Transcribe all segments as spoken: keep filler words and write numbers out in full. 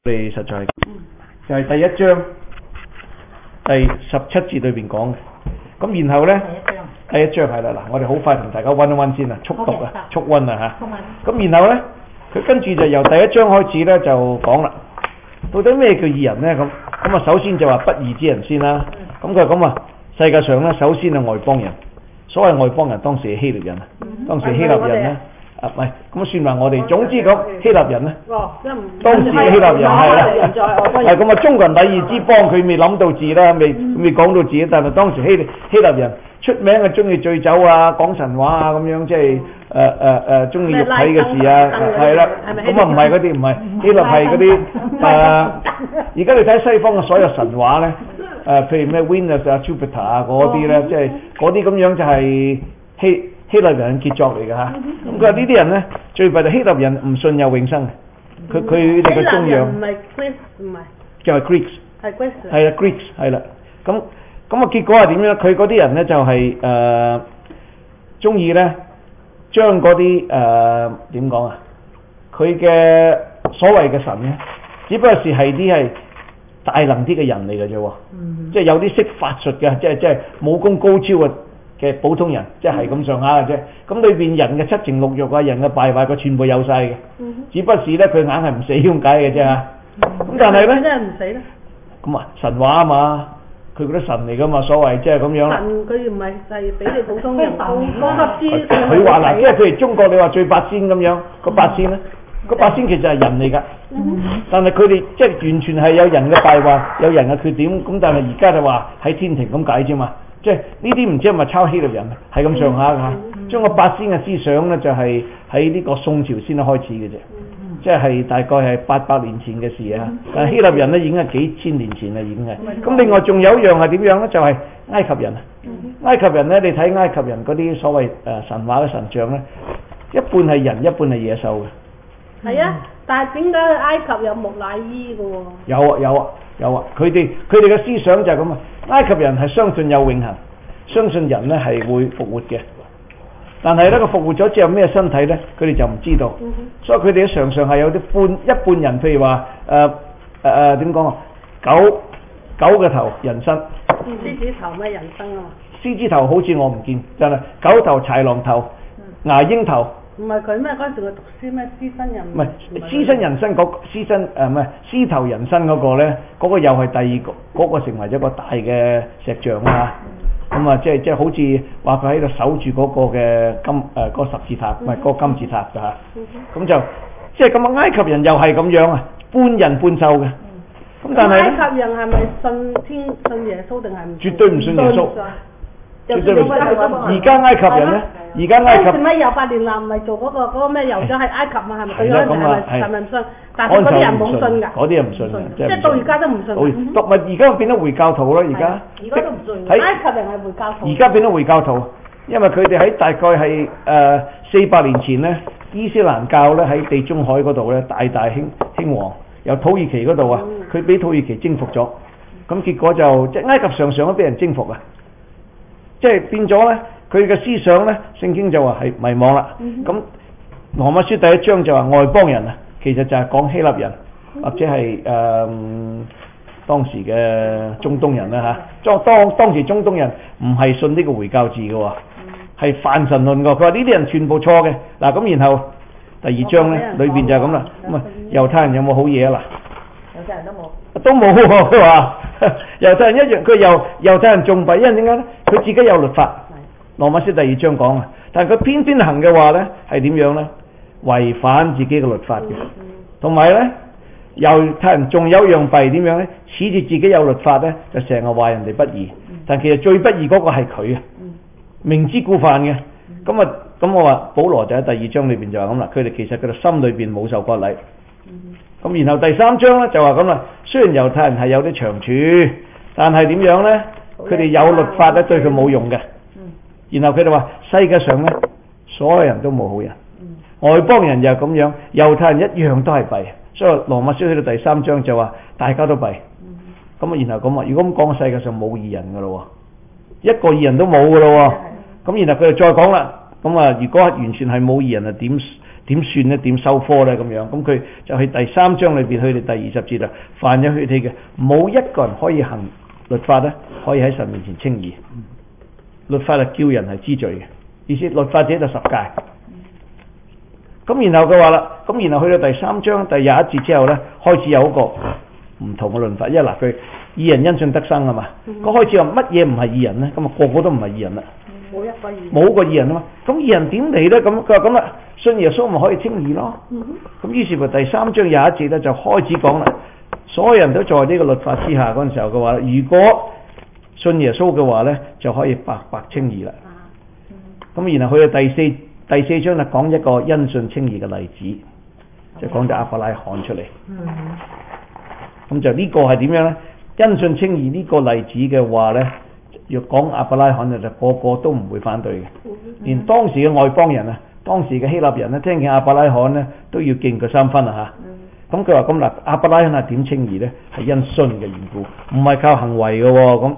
我哋實在就係第一章第十七節裏邊講嘅，咁然後呢，第一章係啦，嗱，我哋好快同大家溫一溫先啊，速讀啊，速溫啊吓，咁然後呢，佢跟住就由第一章開始呢，就講啦，到底咩叫義人呢？咁咁啊，首先就話不義之人先啦，咁佢咁啊，世界上呢，首先係外邦人，所謂外邦人當時係希臘人啊，當時希臘人呢。啊，唔係，咁算話我哋，總之咁希臘人咧， 哦， 當時嘅希臘人係啦，係咁啊，中國人禮儀之邦，佢未諗到字啦，未未講到字，但係當時希希臘人出名係中意醉酒啊，講神話啊，咁樣即係誒誒誒，中意肉體嘅事啊，係啦，咁啊唔係嗰啲，唔係希臘係嗰啲誒，而家你睇西方嘅所有神話咧，誒，譬如咩 Venus 啊、Jupiter 啊嗰啲咧，即係嗰啲咁樣就係希。希臘人傑作嚟㗎嚇，咁佢話呢啲人咧最弊就希臘人唔信有永生，佢佢哋嘅宗仰唔係 Greek 唔係， 就係 Greeks， 係 Greeks， 係啦 Greeks 係啦，咁咁啊結果係點樣？佢嗰啲人咧就係誒中意咧將嗰啲誒點講啊？佢嘅所謂嘅神咧，只不過是係啲係大能啲嘅人嚟嘅啫喎，即係有啲識法術嘅，即係即係武功高超嘅。嘅普通人，即係咁上下嘅啫。咁裏邊人嘅七情六慾啊，人嘅敗壞，佢全部有晒嘅。嗯、只不過是咧，佢硬係唔死咁解嘅啫嚇。咁、嗯、但係咧，真係唔死咧。咁啊，神話啊嘛，佢嗰啲神嚟噶嘛，所謂即係咁樣。神佢唔係係比你普通人高級啲。佢話嗱，即係譬如中國你話最八仙咁樣，個八仙咧，個八仙其實係人嚟㗎。嗯、但係佢哋即係完全係有人嘅敗壞，有人嘅缺點。咁但係而家就話喺天庭咁解啫嘛。即係呢啲唔知係咪抄希臘人啊？係咁上下㗎嚇。將個八仙嘅思想咧，就係喺呢個宋朝先開始嘅啫。嗯、即係大概係八百年前嘅事啊。嗯、但係希臘人咧已經係幾千年前啦，已經係。咁、嗯、另外仲有一樣係點樣咧？就係、是、埃及人啊。嗯、埃及人咧，你睇埃及人嗰啲所謂誒神話嘅神像咧，一半係人，一半係野獸嘅。係啊、嗯，但係點解埃及有木乃伊嘅喎？有啊，有啊。有啊，佢哋佢哋嘅思想就係咁啊。埃及人係相信有永恆，相信人咧係會復活嘅。但係咧，佢復活咗之後咩身體咧，佢哋就唔知道。嗯、哼所以佢哋常常係有啲半一半人，譬如話誒誒誒點講啊？狗狗嘅頭人身。獅子頭咩人身啊嘛？獅子頭好似我唔見，真係狗頭、豺狼頭、牙鷹頭。唔係佢咩？嗰陣時佢讀書咩？獅身人唔係獅身人身嗰獅身誒唔係獅頭人身嗰個咧，嗰、嗰個又係第二個嗰、嗰個成為咗個大嘅石像啦。咁啊、嗯，即係即係好似話佢喺度守住嗰個嘅金誒嗰、呃嗰個十字塔，唔係嗰個金字塔㗎嚇。咁就即係咁啊！埃及人又係咁樣啊，半人半獸嘅。咁、嗯、但係埃及人係咪信天信耶穌定係唔？絕對唔信耶穌。而家埃及人咧，而家埃及嗰陣時咩？猶八年男唔係做嗰個嗰個咩酋長係埃及嘛？係咪佢嗰陣時係咪係咪唔信？但係嗰啲人冇信㗎。嗰啲人唔信嘅，即係到而家都唔信。讀咪而家變咗回教徒咯？而家而家都唔信。埃及人係回教徒。而家變咗回教徒，因為佢哋喺大概係誒四百年前咧，伊斯蘭教咧喺地中海嗰度咧大大興興旺，由土耳其嗰度啊，佢俾土耳其征服咗，咁結果就即係埃及常常都俾人征服啊！即係變咗咧，佢嘅思想咧，聖經就話係迷惘啦。咁羅馬書第一章就話外邦人啊，其實就係講希臘人或者係誒、呃、當時嘅中東人啦嚇。當當當時中東人唔係信呢個回教字嘅喎，係泛神論嘅。佢話呢啲人全部錯嘅。嗱咁然後第二章咧裏邊就係咁啦。咁啊猶太人有冇好嘢啊？嗱，猶太人都冇。都冇喎，佢話猶太人一樣，佢又猶太人仲弊，因為點解咧？佢自己有律法，羅馬書第二章講啊，但係佢偏偏行嘅話咧，係點樣咧？違反自己嘅律法嘅，同埋咧猶太人仲有一樣弊點樣咧？恃住自己有律法咧，就成日話人哋不義，但其實最不義嗰個係佢啊，明知故犯嘅。咁啊，咁我話保羅就喺第二章裏邊就話咁啦，佢哋其實佢哋心裏邊冇受割禮。咁然後第三章咧就話咁啦，雖然猶太人係有啲長處，但係點樣咧？佢哋有律法咧對佢冇用嘅。然後佢哋話世界上咧所有人都冇好人，外邦人就係咁樣，猶太人一樣都係弊。所以羅馬書去到第三章就話大家都弊。咁啊，然後咁啊，如果咁講，世界上冇義人噶咯，一個義人都冇噶咯。咁然後佢就再講啦，咁啊，如果完全係冇義人啊，點點算咧？點收科咧？咁樣咁佢就喺第三章裏邊去到第二十節啦。凡有血氣嘅，冇一個人可以行律法咧，可以喺神面前稱義。律法係叫人係知罪嘅，意思律法者就十誡。咁然後佢話啦，咁然後去到第三章第廿一節之後咧，開始有一個唔同嘅論法。因為嗱，佢義人因信得生啊嘛，佢開始話乜嘢唔係義人咧？咁啊個個都唔係義人啦。冇一個義，冇個義人啊嘛，咁義人點嚟咧？咁佢話咁啦，信耶穌咪可以稱義咯。咁、嗯、於是乎第三章廿一節咧就開始講啦，所有人都在呢個律法之下嗰陣時候嘅話，如果信耶穌嘅話咧，就可以白白稱義啦。咁、嗯、然後去到第四第四章就講一個因信稱義嘅例子，就講咗亞伯拉罕出嚟。咁、嗯、就呢個係點樣咧？因信稱義呢個例子嘅話咧，若講亞伯拉罕就個個都唔會反對嘅，連當時嘅外邦人啊，當時嘅希臘人咧，聽見亞伯拉罕咧都要敬佢三分啊嚇。咁佢話咁嗱，亞伯拉罕係點稱義咧？係因信嘅緣故，唔係靠行為嘅喎。咁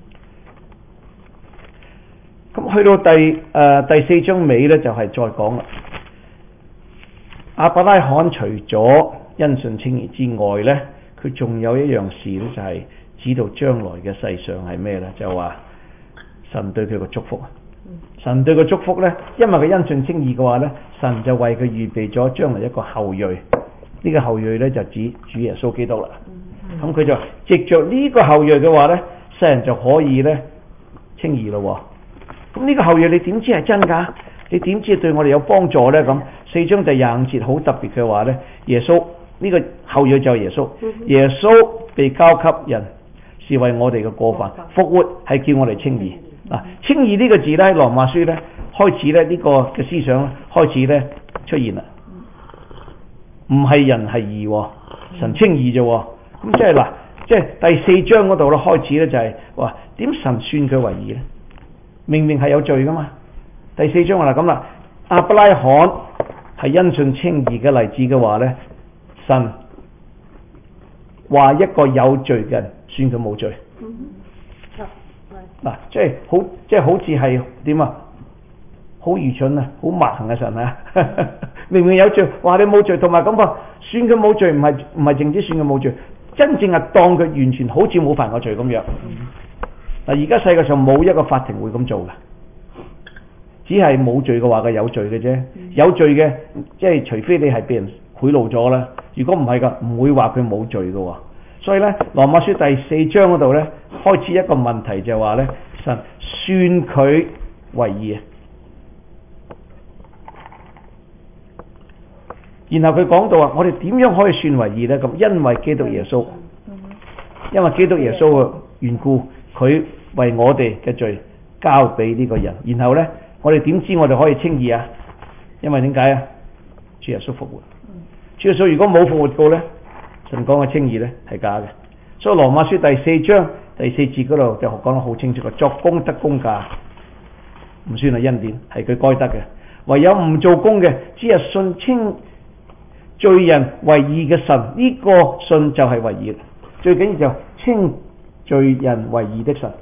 咁去到第誒、呃、第四章尾咧，就係、是、再講啦。亞伯拉罕除咗因信稱義之外咧，佢仲有一樣事咧，就係、是。知道將來嘅世上係咩呢？就話神對佢個祝福啊！神對佢祝福呢，因為佢因信稱義嘅話呢，神就為佢預備咗將來一個後裔。呢、這個後裔呢，就指主耶穌基督啦。咁佢就藉着呢個後裔嘅話呢，世人就可以呢稱義咯。咁呢個後裔你點知係真㗎？你點知對我哋有幫助呢？咁四章第廿五節好特別嘅話呢，耶穌呢、這個後裔就係耶穌，耶穌被交給人。是為我哋嘅過犯，復活係叫我哋稱義。嗱，稱義呢個字咧喺羅馬書咧開始咧呢個嘅思想咧開始咧出現啦。唔係人係義，神稱義啫。咁即係嗱，即係第四章嗰度咧開始咧就係話點神算佢為義咧？明明係有罪噶嘛。第四章話嗱咁啦，亞伯拉罕係因信稱義嘅例子嘅話咧，神話一個有罪嘅人。算佢冇罪，嗱、嗯啊，即係好，即係好似係點啊？好愚蠢啊，好蠻橫嘅神啊！明明有罪，話你冇罪，同埋咁話，算佢冇罪，唔係唔係淨止算佢冇罪，真正係當佢完全好似冇犯過罪咁樣。嗱、嗯，而家世界上冇一個法庭會咁做嘅，只係冇罪嘅話佢有罪嘅啫。嗯、有罪嘅，即係除非你係被人賄賂咗啦，如果唔係噶，唔會話佢冇罪嘅。所以咧，《羅馬書》第四章嗰度咧，開始一個問題就係話咧，神算佢為義啊。然後佢講到話，我哋點樣可以算為義咧？咁因為基督耶穌，因為基督耶穌嘅緣故，佢為我哋嘅罪交俾呢個人。然後咧，我哋點知我哋可以稱義啊？因為點解啊？主耶穌復活。主耶穌如果冇復活過咧？神講嘅稱義咧係假嘅，所以羅馬書第四章第四節嗰度就講得好清楚嘅，作工得工價，唔算係恩典，係佢該得嘅。唯有唔做工嘅，只係信稱罪人為義嘅神，呢、這個信就係為義。最緊要就稱罪人為義的神，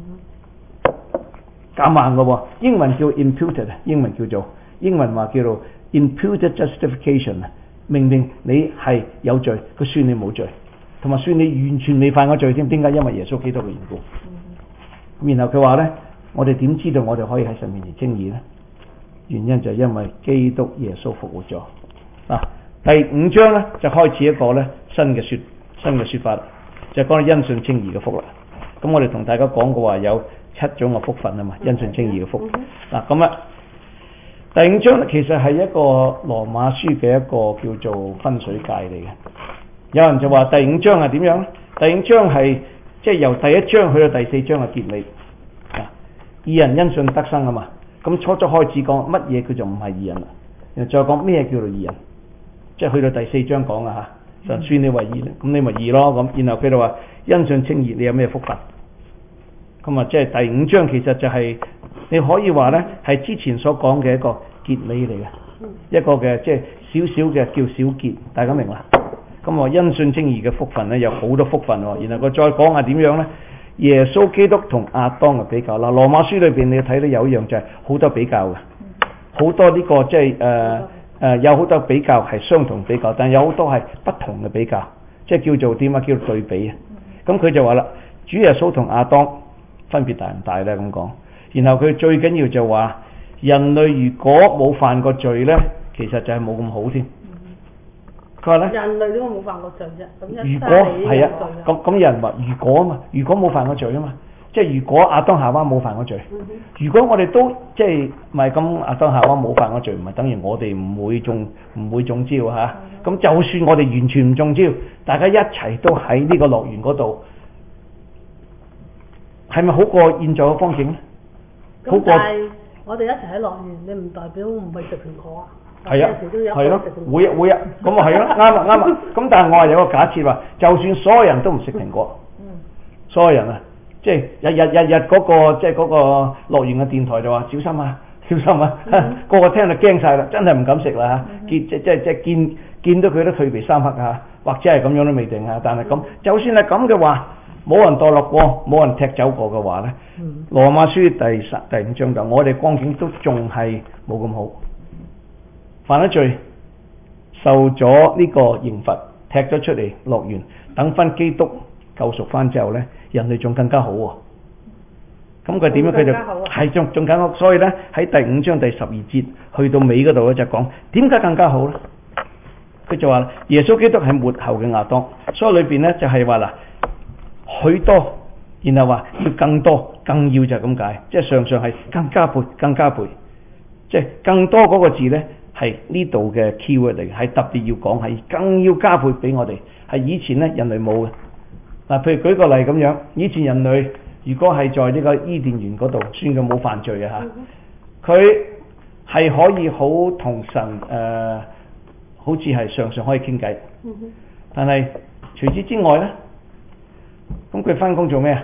夾硬嘅喎，英文叫 imputed， 英文叫做英文話叫做 imputed justification。明明你係有罪，佢算你冇罪，同埋算你完全未犯過罪添。點解？因為耶穌基督嘅緣故。咁然後佢話呢，我哋點知道我哋可以喺神面前稱義呢？原因就係因為基督耶穌復活咗。嗱，第五章呢，就開始一個呢新嘅說新嘅說法，就係講到因信稱義嘅福啦。咁我哋同大家講過話有七種嘅福分啊嘛，因信稱義嘅福。嗱咁啊。第五章咧，其實係一個羅馬書嘅一個叫做分水界嚟嘅。有人就話第五章係點樣咧？第五章係即係由第一章去到第四章嘅結尾。啊，義人因信得生啊嘛。咁初初開始講乜嘢叫做唔係義人啦，然後再講咩叫做義人，即係去到第四章講啊嚇，就算你為義咧，咁你咪義咯咁。然後佢就話因信稱義，你有咩福分？咁啊，即係第五章其實就係、是。你可以話呢係之前所講嘅一個結尾嚟嘅，一個嘅即係少少嘅叫小結，大家明啦。咁我因信稱義嘅福分呢，有好多福分喎。然後佢再講下點樣呢？耶穌基督同亞當嘅比較啦。羅馬書裏邊你睇到有一樣就係好多比較嘅，好多呢、這個即係誒呃、有好多比較係相同比較，但有好多係不同嘅比較，即係叫做點啊？叫做對比啊！咁佢就話啦，主耶穌同亞當分別大唔大咧？咁講，然後佢最緊要就話人類如果冇犯過罪咧，其實就係冇咁好添。佢話咧， 人類都冇犯過罪啫。咁一如果係啊，咁咁有人話如果啊嘛，如果冇犯過罪啊嘛，即係如果亞當夏娃冇犯過罪， 嗯、 如果我哋都即係唔係咁亞當夏娃冇犯過罪，唔係等於我哋唔會中唔會中招嚇。咁、啊嗯、就算我哋完全唔中招，大家一齊都喺呢個樂園嗰度，係咪好過現在嘅光景咧？好過。 我哋一齊喺樂園，你唔代表唔去食蘋果啊？ 係啊，係咯，會啊會啊，咁啊係咯，啱啊啱啊。咁但係我係有個假設話，就算所有人都唔食蘋果，嗯、所有人啊，即係日日日日嗰個即係嗰個樂園嘅電台就話小心啊小心啊，嗯、個個聽到驚晒啦，真係唔敢食啦嚇，見即即即見見到佢都退避三尺嚇，或者係咁樣都未定啊。但係咁，就算係咁嘅話，冇人墮落過，冇人踢走過嘅話咧，嗯、羅馬書第十第五章就我哋光景都仲係冇咁好。犯咗罪，受咗呢個刑罰，踢咗出嚟樂園，等翻基督救贖翻之後呢，人類仲更加好喎、哦。咁佢點樣？佢就係仲仲更加好。所以呢，喺第五章第十二節去到尾嗰度咧就講點解更加好呢？佢就話耶穌基督係末後嘅亞當，所以裏邊呢就係話嗱許多，然後話要更多，更要就係咁解，即係常常係更加倍、更加倍，即係更多嗰個字呢。係呢度嘅 keyword 嚟嘅，係特別要講，係更要加倍俾我哋。係以前咧人類冇嘅。嗱，譬如舉個例咁樣，以前人類如果係在呢個伊甸園嗰度，算佢冇犯罪嘅嚇，佢係、嗯、可以好同神誒、呃，好似係常常可以傾偈。嗯、但係除此之外咧，咁佢翻工做咩啊？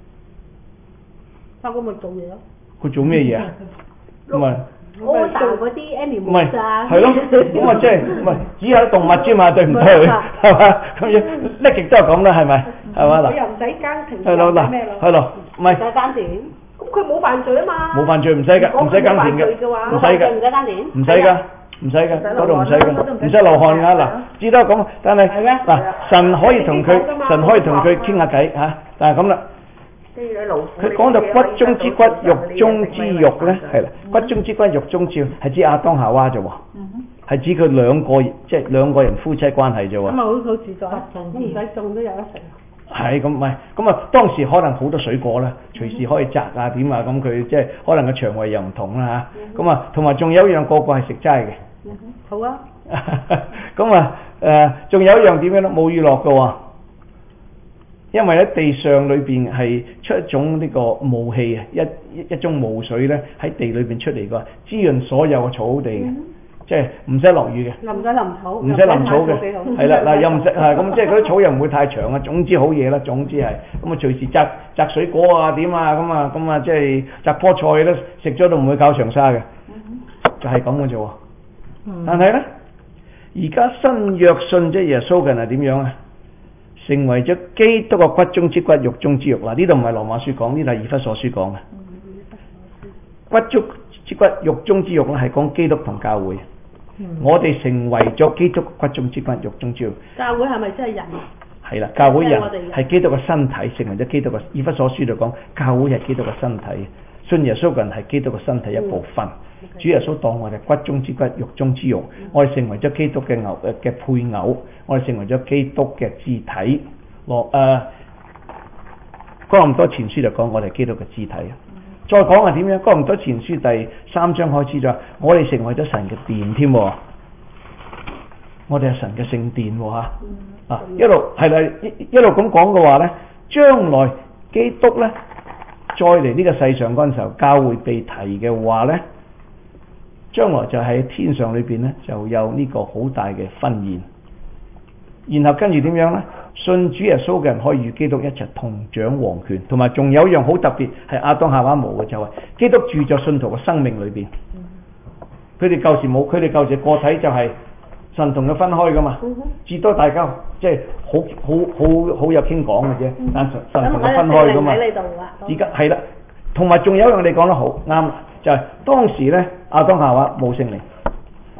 翻工咪做嘢咯。 佢做咩嘢啊？咁啊？ 我做嗰啲 animal 啊， 係咯，咁啊即係唔係只係動物啫嘛，對唔對？係嘛，咁樣叻極都係咁啦，係咪？係嘛嗱？ 佢又唔使耕田， 係咯嗱，係咯，唔係。 唔使耕田，咁佢冇犯罪啊嘛。 冇犯罪唔使㗎，唔使耕田嘅，唔使㗎， 唔使耕田， 唔使㗎，唔使㗎，嗰度唔使㗎，唔使流汗㗎嗱，只得咁。但係嗱，神可以同佢，神可以同佢傾下偈嚇，但係咁啦。佢講到骨中之骨，肉中之肉咧，係啦，骨中之骨，肉中之肉，係指亞當夏娃啫喎，係指佢兩個，即係兩個人夫妻關係啫喎。咁啊，好好自在，唔使種都有得食。係咁，唔係咁啊，當時可能好多水果啦，隨時可以摘啊點啊，咁佢即係可能個腸胃又唔同啦嚇。咁啊，同埋仲有一樣個個係食齋嘅。好啊。咁啊，誒，仲有一樣點樣咧？冇娛樂嘅喎。因為喺地上裏邊係出一種呢個霧氣啊，一一一種霧水咧喺地裏邊出嚟嘅，滋潤所有嘅草地嘅，嗯、即係唔使落雨嘅，唔使淋草，唔使淋草嘅，係啦嗱，又唔使係咁，即係嗰啲草又唔會太長啊。總之好嘢啦，總之係咁啊，隨時摘摘水果啊點啊咁啊咁啊，即係摘棵菜咧食咗都唔會搞長沙嘅，嗯、就係咁嘅啫喎。嗯、但係咧，而家新約信即係耶穌嘅人係點樣啊？成為咗基督嘅骨中之骨，肉中之肉。嗱，呢度唔係羅馬書講，呢度係以弗所書講嘅。骨中之骨，肉中之肉咧，係講基督同教會。嗯、我哋成為咗基督骨中之骨，肉中之肉。教會係咪真係人？係啦，教會人係基督嘅身體，成為咗基督嘅。以弗所書度講，教會係基督嘅身體，信耶穌嘅人係基督嘅身體一部分。嗯、主耶穌當我哋骨中之骨，肉中之肉，嗯、我哋成為咗基督嘅牛嘅配偶。我哋成為咗基督嘅肢體，落誒哥林多前書就講我哋基督嘅肢體。嗯、再講係點樣？哥林多前書第三章開始就話，我哋成為咗神嘅殿添，我哋係神嘅聖殿喎嚇。嗯、啊，一路係啦，一一路咁講嘅話咧，將來基督咧再嚟呢個世上嗰陣時候，教會被提嘅話咧，將來就喺天上裏邊咧就有呢個好大嘅婚宴。然後跟住點樣呢？信主耶穌嘅人可以與基督一齊同掌王權，同埋仲有一樣好特別係亞當夏娃冇嘅，就係、是、基督住在信徒嘅生命裏邊。佢哋舊時冇，佢哋舊時個體就係神同佢分開噶嘛，至多大家即係好好好好有傾講嘅啫，但神神同佢分開噶嘛。而家係啦，同埋仲有一樣你講得好啱，就係、是、當時呢，亞當夏娃冇聖靈。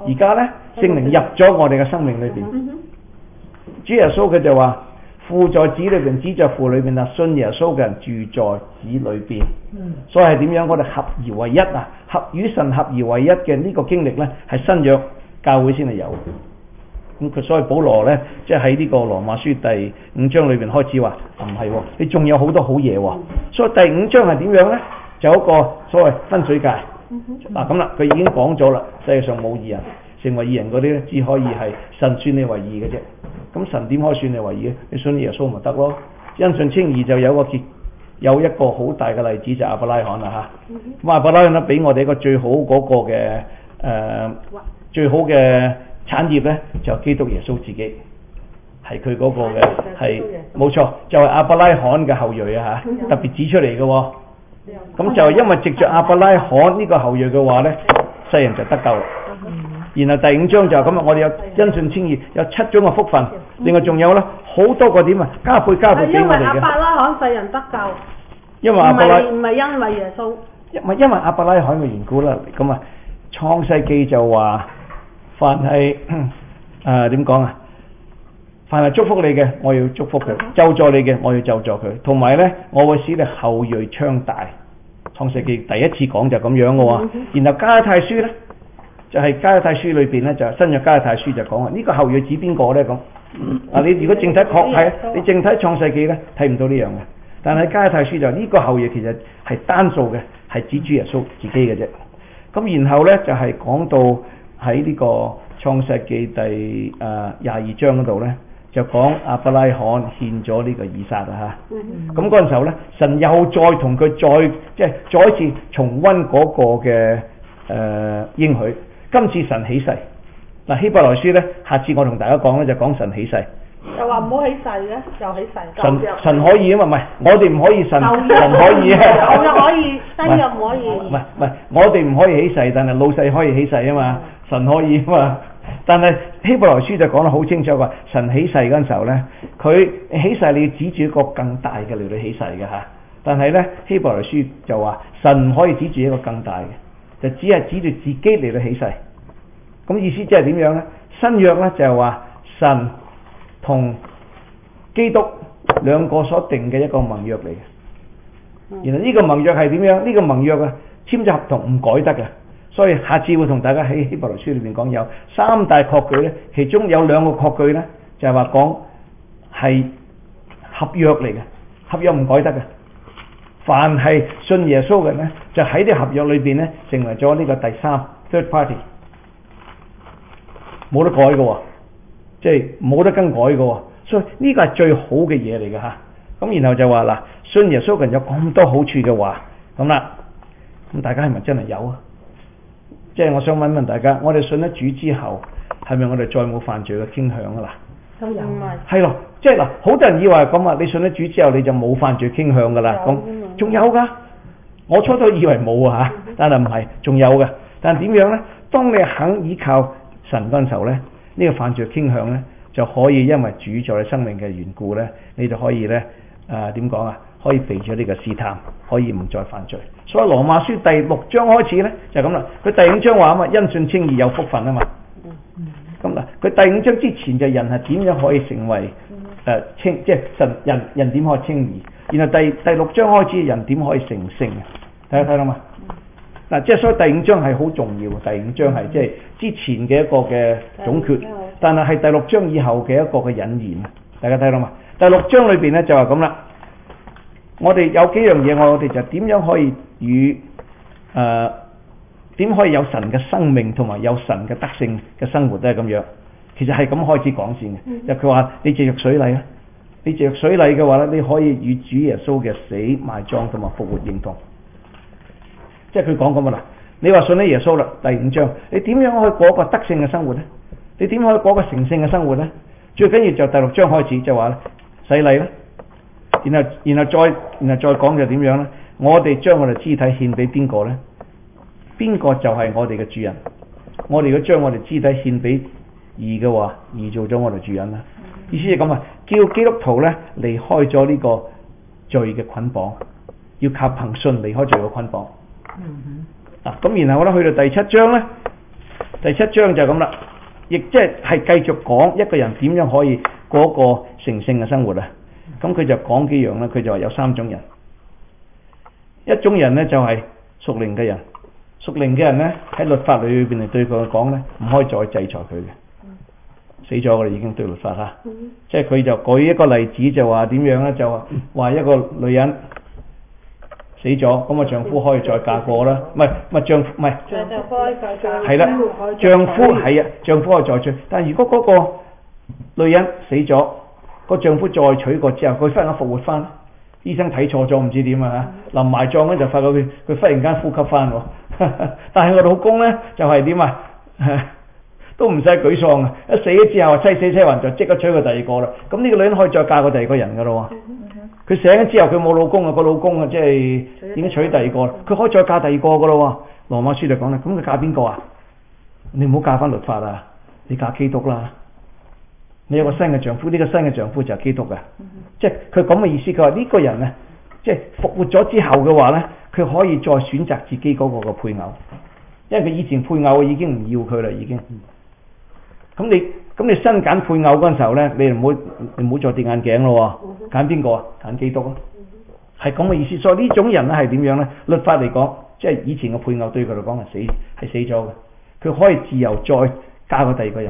而家呢，聖靈入咗我哋嘅生命裏邊。 嗯哼主耶穌佢就話：父在子裏邊，子在父裏邊啊！信耶穌嘅人住在子裏邊。 嗯所以係點樣？我哋合而為一啊！合與神合而為一嘅呢個經歷呢，係新約教會先係有。咁佢所以保羅呢，即係喺呢個羅馬書第五章裏邊開始話：唔係喎，你仲有好多好嘢喎。所以第五章係點樣呢？就有一個所謂分水界。嗱咁啦，佢已經講咗啦，世界上冇義人，成為義人嗰啲咧，只可以係神算你為義嘅啫。咁神點可以算你為義咧？你信耶穌咪得咯？因信稱義就有一個結，有一個好大嘅例子就係亞伯拉罕啦嚇。咁亞伯拉罕咧，俾我哋一個最好嗰個嘅誒、呃、最好嘅產業咧，就基督耶穌自己係佢嗰個嘅係冇錯，就係、是、亞伯拉罕嘅後裔啊嚇，特別指出嚟嘅喎。咁就係因為藉着亞伯拉罕呢個後裔嘅話呢，世人就得救啦。然後第五章就係咁啊，我哋有因信稱義，有七種嘅福分，另外仲有呢好多個點啊，加倍加倍俾我哋嘅。 因為亞伯拉罕世人得救， 因為亞伯拉唔係因為耶穌， 唔係因為亞伯拉罕嘅緣故啦。咁啊，創世記就話，凡係誒點講啊？凡係祝福你嘅，我要祝福佢；咒詛你嘅，我要咒詛佢。同埋呢，我會使你後裔昌大。創世記第一次講就咁樣嘅喎。然後加拉太書呢，就係、是、加拉太書裏邊呢，就新約加拉太書就講啊，呢、這個後裔指邊個呢？咁？啊，你如果淨睇確係，你淨睇創世記呢，睇唔到呢樣嘅。但係加拉太書就呢、這個後裔其實係單數嘅，係指主耶穌自己嘅啫。咁然後呢，就係、是、講到喺呢個創世記第誒廿二章嗰度呢。就講亞伯拉罕獻咗呢個以撒啊嚇，咁嗰陣時候咧，神又再同佢再即係再一次重溫嗰個嘅誒、呃、應許。今次神起誓，嗱希伯來書咧，下次我同大家講咧就講神起誓。 又話唔好起誓嘅，又起誓。 神神可以啊嘛，唔係我哋唔可以，神神可以啊。 舊約可以，新約唔可以。 唔係唔係，我哋唔可以起誓，但係老細可以起誓啊嘛，神可以啊嘛。但係希伯來書就講得好清楚，話神起誓嗰陣時候咧，佢起誓你要指住一個更大嘅嚟到起誓嘅嚇。但係咧希伯來書就話神唔可以指住一個更大嘅，就只係指住自己嚟到起誓。咁意思即係點樣咧？新約咧就係話神同基督兩個所定嘅一個盟約嚟嘅。然後呢個盟約係點樣？呢個盟約啊簽咗合同唔改得嘅。所以下次會同大家喺希伯來書裏面講有三大確據咧，其中有兩個確據咧，就係話講係合約嚟嘅，合約唔改得嘅。凡係信耶穌嘅咧，就喺啲合約裏邊咧，成為咗呢個第三 third party， 冇得改嘅喎，即係冇得更改嘅喎。所以呢個係最好嘅嘢嚟嘅嚇。咁然後就話嗱，信耶穌嘅人有咁多好處嘅話，咁啦，咁大家係咪真係有啊？即係我想問問大家，我哋信咗主之後，係咪我哋再冇犯罪嘅傾向啊？嗱， 都有啊。 係咯，即係嗱，好多人以為咁啊，你信咗主之後你就冇犯罪傾向噶啦，咁仲有噶。我初初以為冇啊嚇，但係唔係，仲有嘅。但係點樣咧？當你肯依靠神嗰陣時候咧，呢個犯罪傾向咧就可以因為主在你生命嘅緣故咧，你就可以咧誒點講啊？可以避咗呢個試探，可以唔再犯罪。所以羅馬書第六章開始咧就係咁啦。佢第五章話啊嘛，因信稱義有福分啊嘛。咁嗱，佢第五章之前就人係點樣可以成為誒稱、呃，即係神人人點可以稱義？然後第第六章開始人點可以成聖？睇下睇到嘛？嗱，即係所以第五章係好重要。第五章係即係之前嘅一個嘅總結，但係係第六章以後嘅一個嘅引言。大家睇到嘛？第六章裏邊咧就係咁啦。我哋有幾樣嘢，我哋就點樣可以與誒點可以有神嘅生命同埋有神嘅德性嘅生活咧？咁樣其實係咁開始講先嘅。就佢話你藉著水禮啊，你藉著水禮嘅話咧，你可以與主耶穌嘅死埋葬同埋復活認同。即係佢講咁啊啦。你話信咗耶穌啦，第五章，你點樣可以過一個德性嘅生活咧？你點可以過一個成聖嘅生活咧？最緊要就第六章開始就話咧洗禮咧。然後，然後再，然後再講就點樣呢？我哋將我哋肢體獻俾邊個呢？邊個就係我哋嘅主人？我哋如果將我哋肢體獻俾義嘅話，義做咗我哋主人啦。意思係咁啊，叫基督徒呢離開咗呢個罪嘅捆綁，要靠憑信離開罪嘅捆綁。嗯哼。啊，咁然後呢，去到第七章呢， 第七章就係咁啦，亦即係係繼續講一個人點樣可以過一個成聖嘅生活啊。咁佢就講幾樣啦，佢就話有三種人。一種人呢，就係屬靈嘅人，屬靈嘅人呢，喺律法裏邊嚟對佢講呢，唔可以再制裁佢嘅。死咗我哋已經對律法啦，嗯、即係佢就舉一個例子就話點樣呢？就話話一個女人死咗，咁啊丈夫可以再嫁過啦，唔係唔係丈夫唔係，丈夫可以再嫁，係啦，丈夫係啊，丈夫可以再娶，但係如果嗰個女人死咗，個丈夫再娶過之後，佢忽然間復活翻，醫生睇錯咗唔知點啊嚇，臨埋葬咧就發覺佢佢忽然間呼吸翻喎，但係我老公呢，就係點啊？都唔使舉喪啊！一死咗之後，妻死妻還就即刻娶過第二個啦。咁呢個女人可以再嫁過第二個人噶咯喎。佢醒咗之後，佢冇老公啊，個老公啊即係已經娶第二個啦。佢可以再嫁第二個噶咯喎。羅馬書就講啦，咁佢嫁邊個啊？你唔好嫁翻律法啊，你嫁基督啦。你有個新嘅丈夫，呢、這個新嘅丈夫就係基督嘅。嗯、即係佢咁嘅意思，佢話呢個人啊，即係復活咗之後嘅話呢，佢可以再選擇自己嗰個嘅配偶，因為佢以前配偶已經唔要佢啦，已經。咁你咁你新揀配偶嗰陣時候咧，你唔好你唔好再跌眼鏡咯喎，揀邊個啊？揀基督啊，係咁嘅意思。所以呢種人咧係點樣咧？律法嚟講，即係以前嘅配偶對佢嚟講係死係死咗嘅，佢可以自由再嫁個第二個人。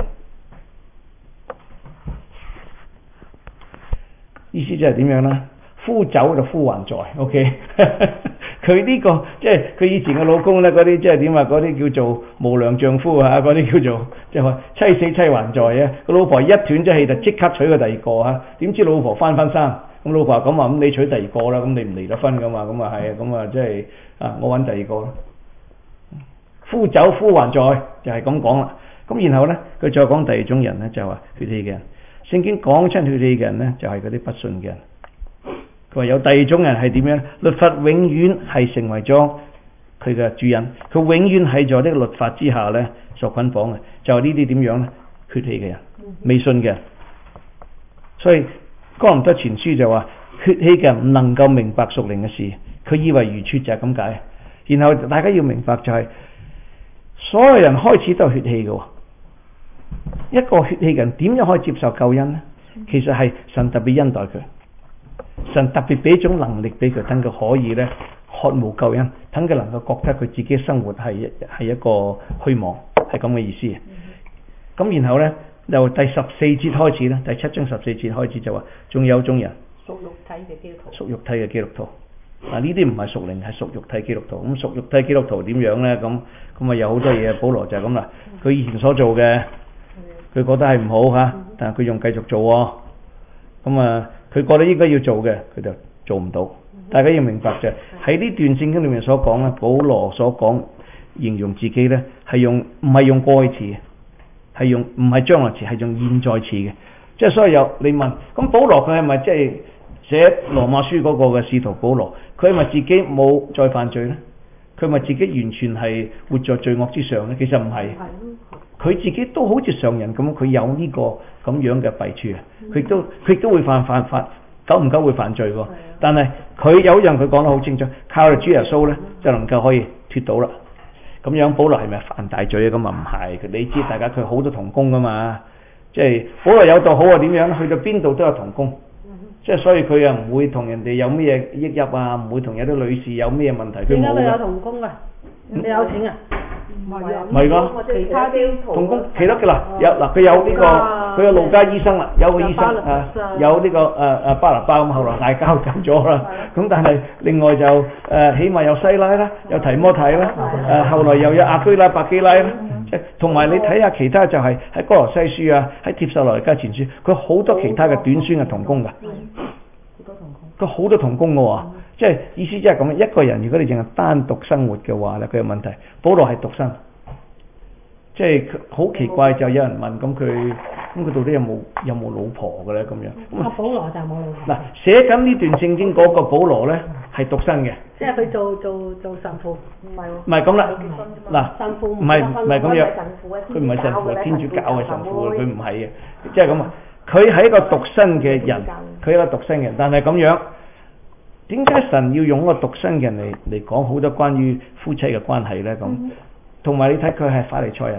意思即係點樣咧？夫走就夫還在 ，OK 佢呢、這個即係佢以前嘅老公咧，嗰啲即係點啊？嗰啲叫做無良丈夫啊，嗰啲叫做即係話妻死妻還在啊！個老婆一斷咗氣就即刻娶個第二個嚇，點知老婆翻翻生，咁老婆話咁話咁你娶第二個啦，咁你唔離得婚噶嘛？咁啊係啊，咁啊即係啊我揾第二個咯。夫走夫還在就係咁講啦。咁然後咧佢再講第二種人咧就係話血氣嘅人。聖經講親血氣嘅人咧就係嗰啲不信嘅人。佢話有第二種人係點樣？律法永遠係成為咗佢嘅主人，佢永遠係在呢個律法之下咧受捆綁嘅。就係呢啲點樣咧？血氣嘅人，未信嘅人。所以哥林多前書就話血氣嘅人唔能夠明白屬靈嘅事，佢以為愚拙就係咁解。然後大家要明白就係、是、所有人開始都係血氣嘅，一個血氣嘅人點樣可以接受救恩呢？其實係神特別恩待佢。神特別俾一種能力俾佢，等佢可以咧渴慕救恩，等佢能夠覺得佢自己生活係係一個虛妄，係咁嘅意思。咁、嗯、然後咧由第十四節開始咧，第七章十四節開始就話，仲有種人屬肉體嘅基督徒，屬肉體嘅基督徒。嗱呢啲唔係屬靈，係屬肉體基督徒。咁屬肉體基督徒點樣咧？咁咁啊有好多嘢。保羅就係咁啦，佢以前所做嘅，佢覺得係唔好嚇，但係佢仲繼續做喎。咁啊。佢覺得應該要做嘅，佢就做唔到。大家要明白就喺呢段聖經裏面所講咧，保羅所講形容自己咧係用唔係用過去詞，係用唔係將來詞，係用現在詞嘅。即係所以有你問，咁保羅佢係咪即係寫羅馬書嗰個嘅使徒保羅？佢係咪自己冇再犯罪咧？佢係咪自己完全係活在罪惡之上咧？其實唔係。佢自己都好似常人咁，佢有呢個咁樣嘅弊處啊！佢都佢都會犯犯犯，久唔久會犯罪喎。但係佢有一樣佢講得好清楚，靠住主耶穌咧就能夠可以脫到啦。咁樣保羅係咪犯大罪啊？咁啊唔係，你知大家佢好多同工噶嘛，即係保羅有道好啊點樣？去到邊度都有同工，即係所以佢又唔會同人哋有咩抑鬱啊，唔會同有啲女士有咩問題。佢冇。而家佢有同工啊？你有錢啊？唔係啊，唔係㗎，其他啲同工其他嘅啦，有嗱佢有呢個佢有路加醫生啦，有個醫生啊，有呢個誒誒巴拿巴咁，後來嗌交走咗啦。咁但係另外就誒起碼有西拉啦，有提摩太啦，誒後來又有亞居拉、百基拉啦，即係同埋你睇下其他就係喺哥羅西書啊，喺帖撒羅尼迦前書，佢好多其他嘅短宣嘅同工㗎，佢好多同工㗎喎。即係意思即係咁，一個人如果你淨係單獨生活嘅話咧，佢有問題。保羅係獨身，即係好奇怪就有人問，咁佢咁佢到底有冇有冇老婆嘅咧？咁樣。啊，保羅就冇老婆。嗱，寫緊呢段聖經嗰個保羅咧係獨身嘅。即係佢做做做神父，唔係喎。唔係咁啦，嗱，神父唔係唔係咁樣，佢唔係神父，係天主教嘅神父，佢唔係嘅，即係咁啊。佢係一個獨身嘅人，佢係一個獨身嘅人，但係咁樣。點解神要用一個獨身嘅人嚟嚟講好多關於夫妻嘅關係咧？咁同埋你睇佢係法利賽人啊，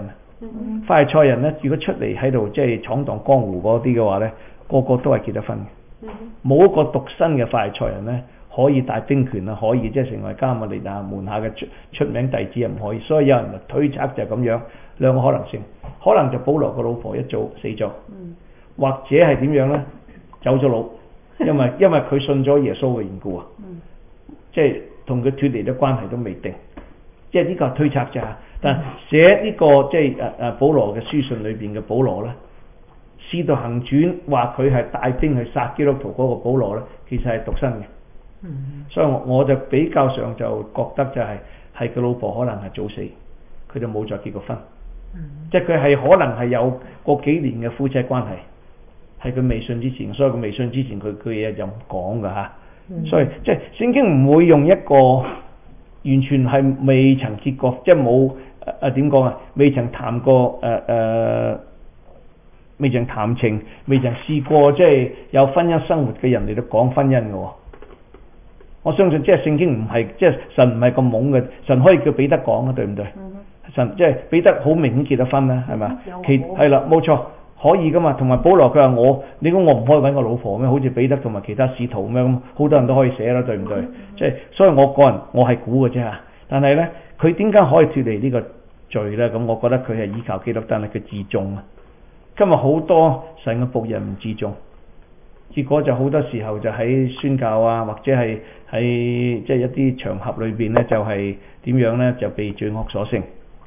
嗯法利賽人咧，如果出嚟喺度即係闖蕩江湖嗰啲嘅話咧，個個都係結咗婚嘅。冇、嗯、一個獨身嘅法利賽人咧，可以帶兵權啊，可以即係成為加馬利亞門下嘅出出名弟子，又唔可以。所以有人推測就係咁樣兩個可能性，可能就保羅個老婆一早死咗，嗯、或者係點樣咧，走咗佬，因為因為佢信咗耶穌嘅緣故啊，嗯、即係同佢脫離咗關係都未定，即係呢個係推測啫。但寫呢、這個即係誒誒保羅嘅書信裏邊嘅保羅咧，使徒行傳話佢係帶兵去殺基督徒嗰個保羅咧，其實係獨身嘅。嗯、所以我我就比較上就覺得就係係佢老婆可能係早死，佢就冇再結過婚。嗯、即係佢係可能係有個幾年嘅夫妻關係，係佢未信之前，所以佢未信之前佢佢嘢就唔講㗎嚇。嗯、所以即係聖經唔會用一個完全係未曾結過，即係冇誒點講啊，未曾談過誒誒、呃呃，未曾談情，未曾試過即係有婚姻生活嘅人嚟到講婚姻嘅喎。我相信即係聖經唔係即係神唔係咁懵嘅，神可以叫彼得講啊，對唔對？嗯、神即係彼得好明顯結咗婚啦，係咪？其係啦，冇錯，可以噶嘛。同埋保羅佢話我，你估我唔可以揾個老婆咩？好似彼得同埋其他使徒咩咁，好多人都可以寫啦，對唔對？即係、嗯、所以我個人我係估嘅啫嚇。但係咧，佢點解可以脫離呢個罪咧？咁我覺得佢係依靠基督，但係佢自重啊。今日好多神嘅僕人唔自重。結果就好多時候就喺宣教啊，或者係喺即係一啲場合裏邊咧，就係點樣咧，就被罪惡所勝，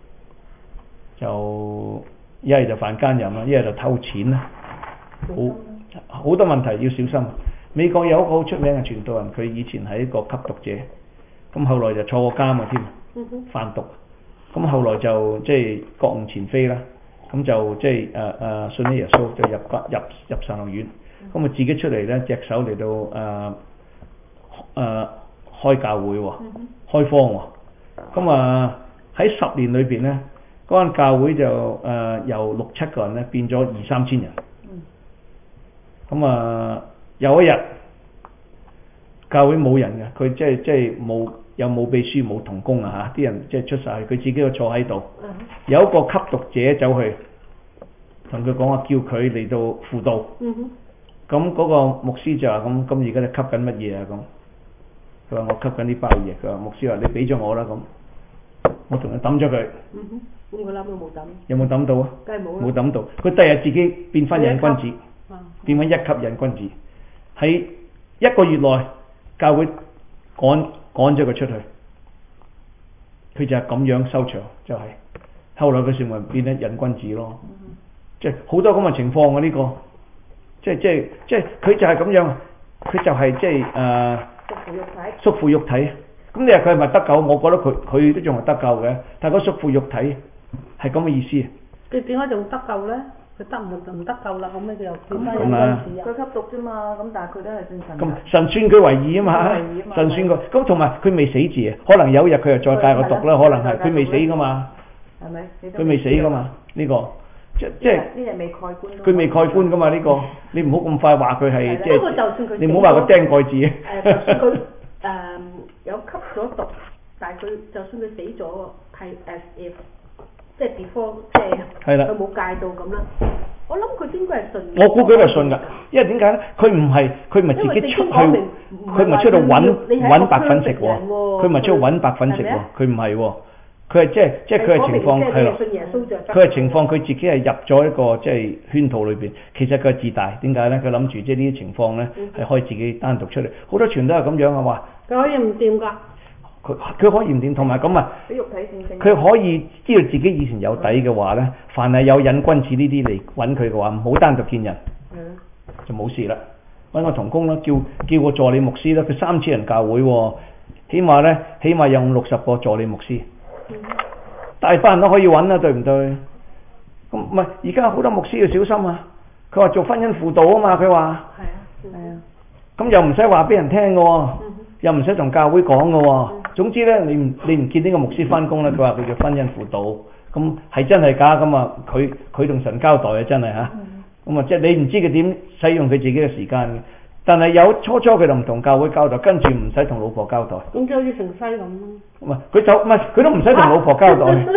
就一係就犯奸淫啦，一係就偷錢啦，好好多問題要小心。美國有一個好出名嘅傳道人，佢以前係一個吸毒者，咁後來就坐過監啊添，販毒，咁後來就即係覺悟前非啦，咁就即係誒誒信咗耶穌，就入入入神學院。咁啊自己出嚟咧，隻手嚟到誒誒、呃呃、開教會喎，開荒喎。咁啊喺十年裏邊咧，嗰間教會就誒、呃、由六七個人咧變咗二三千人。咁啊、呃、有一日教會冇人嘅，佢即係即係冇有冇秘書冇同工啊嚇，啲人即係出晒去，佢自己就坐喺度。有一個吸毒者走去同佢講話，叫佢嚟到輔導。咁嗰個牧師就話：咁咁而家你吸緊乜嘢啊？咁佢話：我吸緊啲包嘢。佢話牧師話：你俾咗我啦。咁我同佢抌咗佢。嗯哼，咁佢諗都冇抌。有冇抌到啊？梗係冇啦。冇抌到。佢第日自己變翻癮君子，變翻一級癮君子。喺一個月內，教會趕趕咗佢出去。佢就係咁樣收場，就係、是、後來佢成為變咗癮君子咯。即係好多咁嘅情況啊！呢、這個。即係即係即係佢就係咁樣，佢就係即係誒束縛肉體。咁你話佢係咪得救？我覺得佢佢都仲係得救嘅，但係個束縛肉體係咁嘅意思。 佢點解仲得救咧？佢得唔就唔得救啦？咁咧佢又變翻癮君子啊？ 佢吸毒啫嘛，咁但係佢都係信神。 咁神算佢為義啊嘛，神算佢。咁同埋佢未死字啊，可能有一日佢又再戒個毒啦，可能係佢未死噶嘛。係咪？佢未死噶嘛？呢個。即即係呢啲未蓋棺， 佢未蓋棺噶嘛？呢、這個你唔好咁快話佢係即係，你唔好話佢釘蓋字。 誒、呃，就算佢誒、呃、有吸咗毒，但係佢就算佢死咗，係 as if 即係 before 即係佢冇戒到咁啦。我諗佢應該係信。我估佢係信㗎，因為點解咧？佢唔係佢唔係自己出去，佢唔係出去揾揾白粉食喎，佢唔係出去揾白粉食喎，佢唔係喎。佢係即係即係佢係情況係咯，佢係情況佢自己係入咗一個即係圈套裏邊。其實佢係自大，點解咧？佢諗住即係呢啲情況咧係可以自己單獨出嚟。好多傳都係咁樣啊，話佢可以唔掂㗎。 佢佢可以唔掂，同埋咁啊，佢可以知道自己以前有底嘅話咧，凡係有癮君子呢啲嚟揾佢嘅話，唔好單獨見人，就冇事啦。揾個同工啦，叫叫個助理牧師啦。佢三千人教會喎，起碼咧起碼有五六十個助理牧師。大班人都可以揾啦，對唔對？咁唔係而家好多牧師要小心啊！佢話做婚姻輔導啊嘛，佢話係啊，係啊。咁又唔使話俾人聽嘅喎，嗯、又唔使同教會講嘅喎。嗯、總之咧，你唔你唔見呢個牧師翻工咧，佢話佢叫婚姻輔導，咁係真係假咁啊？佢佢同神交代啊，真係嚇。咁啊，即係你唔知佢點使用佢自己嘅時間嘅。但係有初初佢就唔同教會交代，跟住唔使同老婆交代。 咁即係好似成西咁咯。 唔係佢就唔係佢都唔使同老婆交代，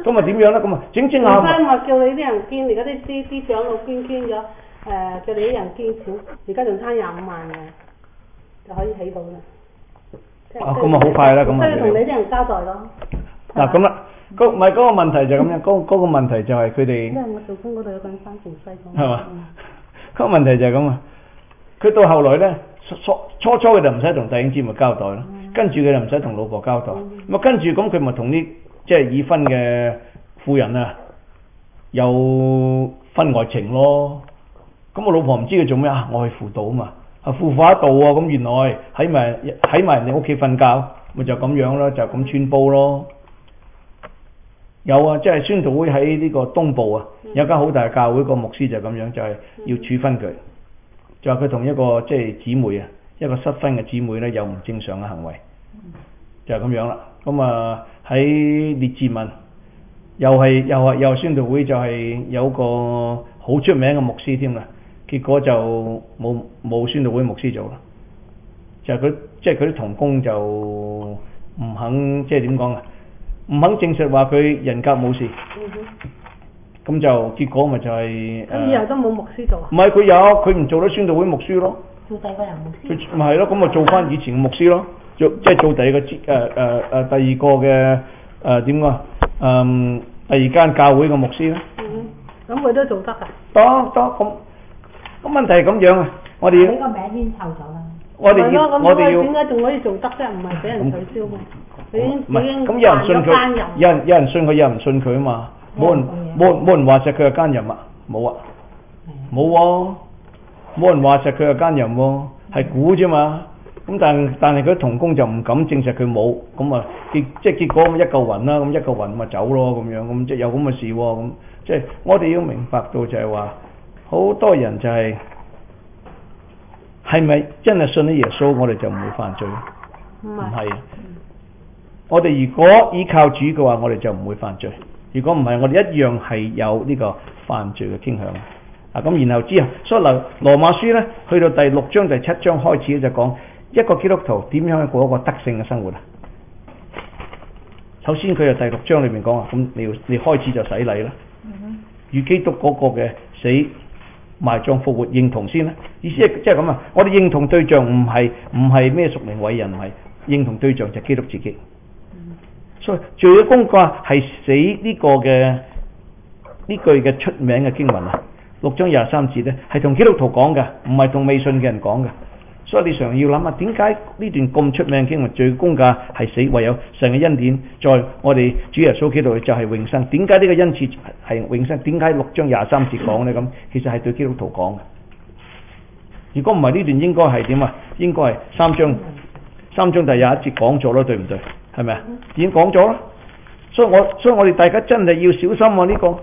咁啊點樣咧？咁啊整整下。 唔翻我叫你啲人捐，而家啲啲啲長老捐捐咗，誒、呃、叫你啲人捐錢，而家仲差廿五萬嘅，就可以起到啦。 啊，咁啊好快啦，咁啊。 所以同你啲人交代咯。 嗱咁啦，嗰唔係嗰個問題就咁樣，嗰嗰、嗰個問題就係佢哋。 因為我做工嗰度有個人山城西講。 係嘛？嗰、嗯、個問題就係咁啊！佢到後來咧，初初初佢就唔使同弟兄姊妹交代咯，嗯、跟住佢就唔使同老婆交代，咁啊、嗯、跟住咁佢咪同啲即係已婚嘅婦人啊有婚外情咯。咁我老婆唔知佢做咩啊，我去輔導啊嘛，啊輔化道啊，咁原來喺埋喺埋人哋屋企瞓覺，咪就咁樣咯，就咁穿煲咯。有啊，即係宣道會喺呢個東部啊，嗯、有間好大嘅教會，個牧師就咁樣，就係、是、要處分佢，嗯、就話佢同一個即係姊妹啊，一個失婚嘅姊妹咧有唔正常嘅行為，嗯、就係咁樣啦。咁啊喺列治文又係又係又係宣道會就係有個好出名嘅牧師添啦，結果就冇冇宣道會牧師做啦，就係佢即係佢啲同工就唔肯即係點講啊？唔肯證實話佢人格冇事，咁、嗯、就結果咪就係、是、 咁以後都冇牧師做啊？ 唔係佢有，佢唔做得宣道會牧師咯。 做第二個人牧師。 佢咪係咯，咁咪做翻以前嘅牧師咯，做即係做第二個誒誒誒第二個嘅誒點講誒第二間教會嘅牧師咧。 嗯，咁佢都做得㗎。 得得咁，咁問題係咁樣啊，我哋要。 呢個名牽臭咗啦。 我哋要我哋要。 點解仲可以做得啫？唔係俾人取消咩？已經已經咁有人信佢，有人有人信佢，有人唔信佢啊嘛。冇人冇冇人話實佢係奸淫啊，冇啊，冇喎，冇人話實佢係奸淫喎，係估啫嘛。咁但但係佢同工就唔敢證實佢冇，咁啊結即係結果一嚿雲啦，咁一嚿雲咪走咯咁樣，咁即係有咁嘅事喎，咁即係我哋要明白到就係話，好多人就係係咪真係信咗耶穌，我哋就唔會犯罪？唔係。我哋如果依靠主嘅話，我哋就唔會犯罪。如果唔係，我哋一樣係有呢個犯罪嘅傾向。啊，咁然後之後，所以羅羅馬書咧，去到第六章第七章開始就講一個基督徒點樣去過一個得勝嘅生活啊。首先佢就第六章裏面講啊，咁你要你開始就洗禮啦，與基督嗰個嘅死埋葬復活認同先啦。意思係即係咁啊，我哋認同對象唔係唔係咩屬靈偉人，唔係認同對象就係基督自己。所以罪嘅工價係死呢個嘅呢句嘅出名嘅經文啊，六章廿三節咧係同基督徒講嘅，唔係同未信嘅人講嘅。所以你常要諗下，點解呢段咁出名嘅經文罪嘅工價係死，唯有神嘅恩典在我哋主耶穌基督就係永生。點解呢個恩賜係永生？點解六章廿三節講咧？咁其實係對基督徒講嘅。如果唔係呢段應該係點啊？應該係三章三章第廿一節講咗咯，對唔對？係咪啊？已經講咗啦，所以我所以我哋大家真係要小心啊！呢、這個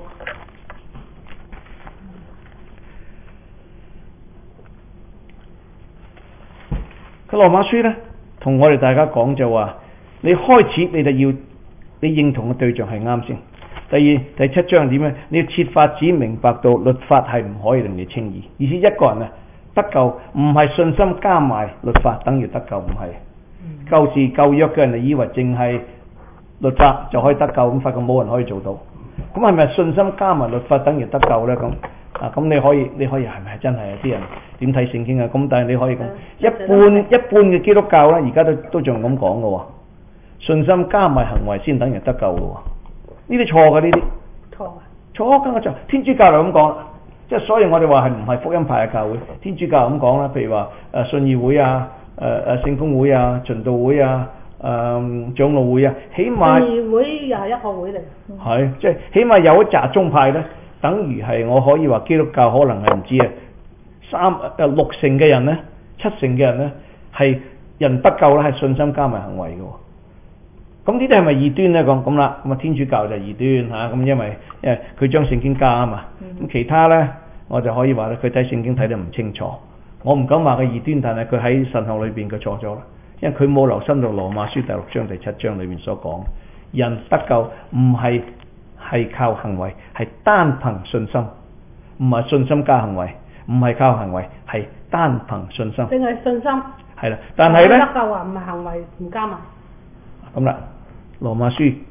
佢羅馬書咧，同我哋大家講就話，你開始你就要你認同嘅對象係啱先。第二第七章點咧？你要設法子明白到律法係唔可以令你稱義。意思一個人啊得救唔係信心加埋律法等於得救，唔係。舊時舊約嘅人就以為淨係律法就可以得救，咁發覺冇人可以做到。咁係咪信心加埋律法等於得救呢？咁啊，咁你可以你可以係咪真係啲人點睇聖經啊？咁但係你可以咁，一般一般嘅基督教呢，而家都都仲咁講嘅喎。信心加埋行為先等於得救嘅喎。呢啲錯嘅呢啲。錯啊！錯，跟我就天主教就咁講，即係所以我哋話係唔係福音派嘅教會？天主教咁講啦，譬如話誒信義會啊。誒誒聖公會啊、循道會啊、誒、呃、長老會啊，起碼信義會又係一個會嚟。 係，即係起碼有一紮宗派咧，等於係我可以話基督教可能係唔知啊，三誒六成嘅人咧，七成嘅人咧係人得救咧係信心加埋行為嘅喎。咁呢啲係咪異端咧？講咁啦，咁啊天主教就係異端嚇，咁、啊、因為誒佢將聖經加啊嘛，咁、嗯、其他咧我就可以話咧佢睇聖經睇得唔清楚。我唔敢話佢異端，但係佢喺神學裏邊佢錯咗啦，因為佢冇留心到羅馬書第六章第七章裏面所講，人得救唔係係靠行為，係單憑信心，唔係信心加行為，唔係靠行為，係單憑信心。 淨係信心。係啦，但係咧， 得救話唔係行為唔加埋。 咁啦，羅馬書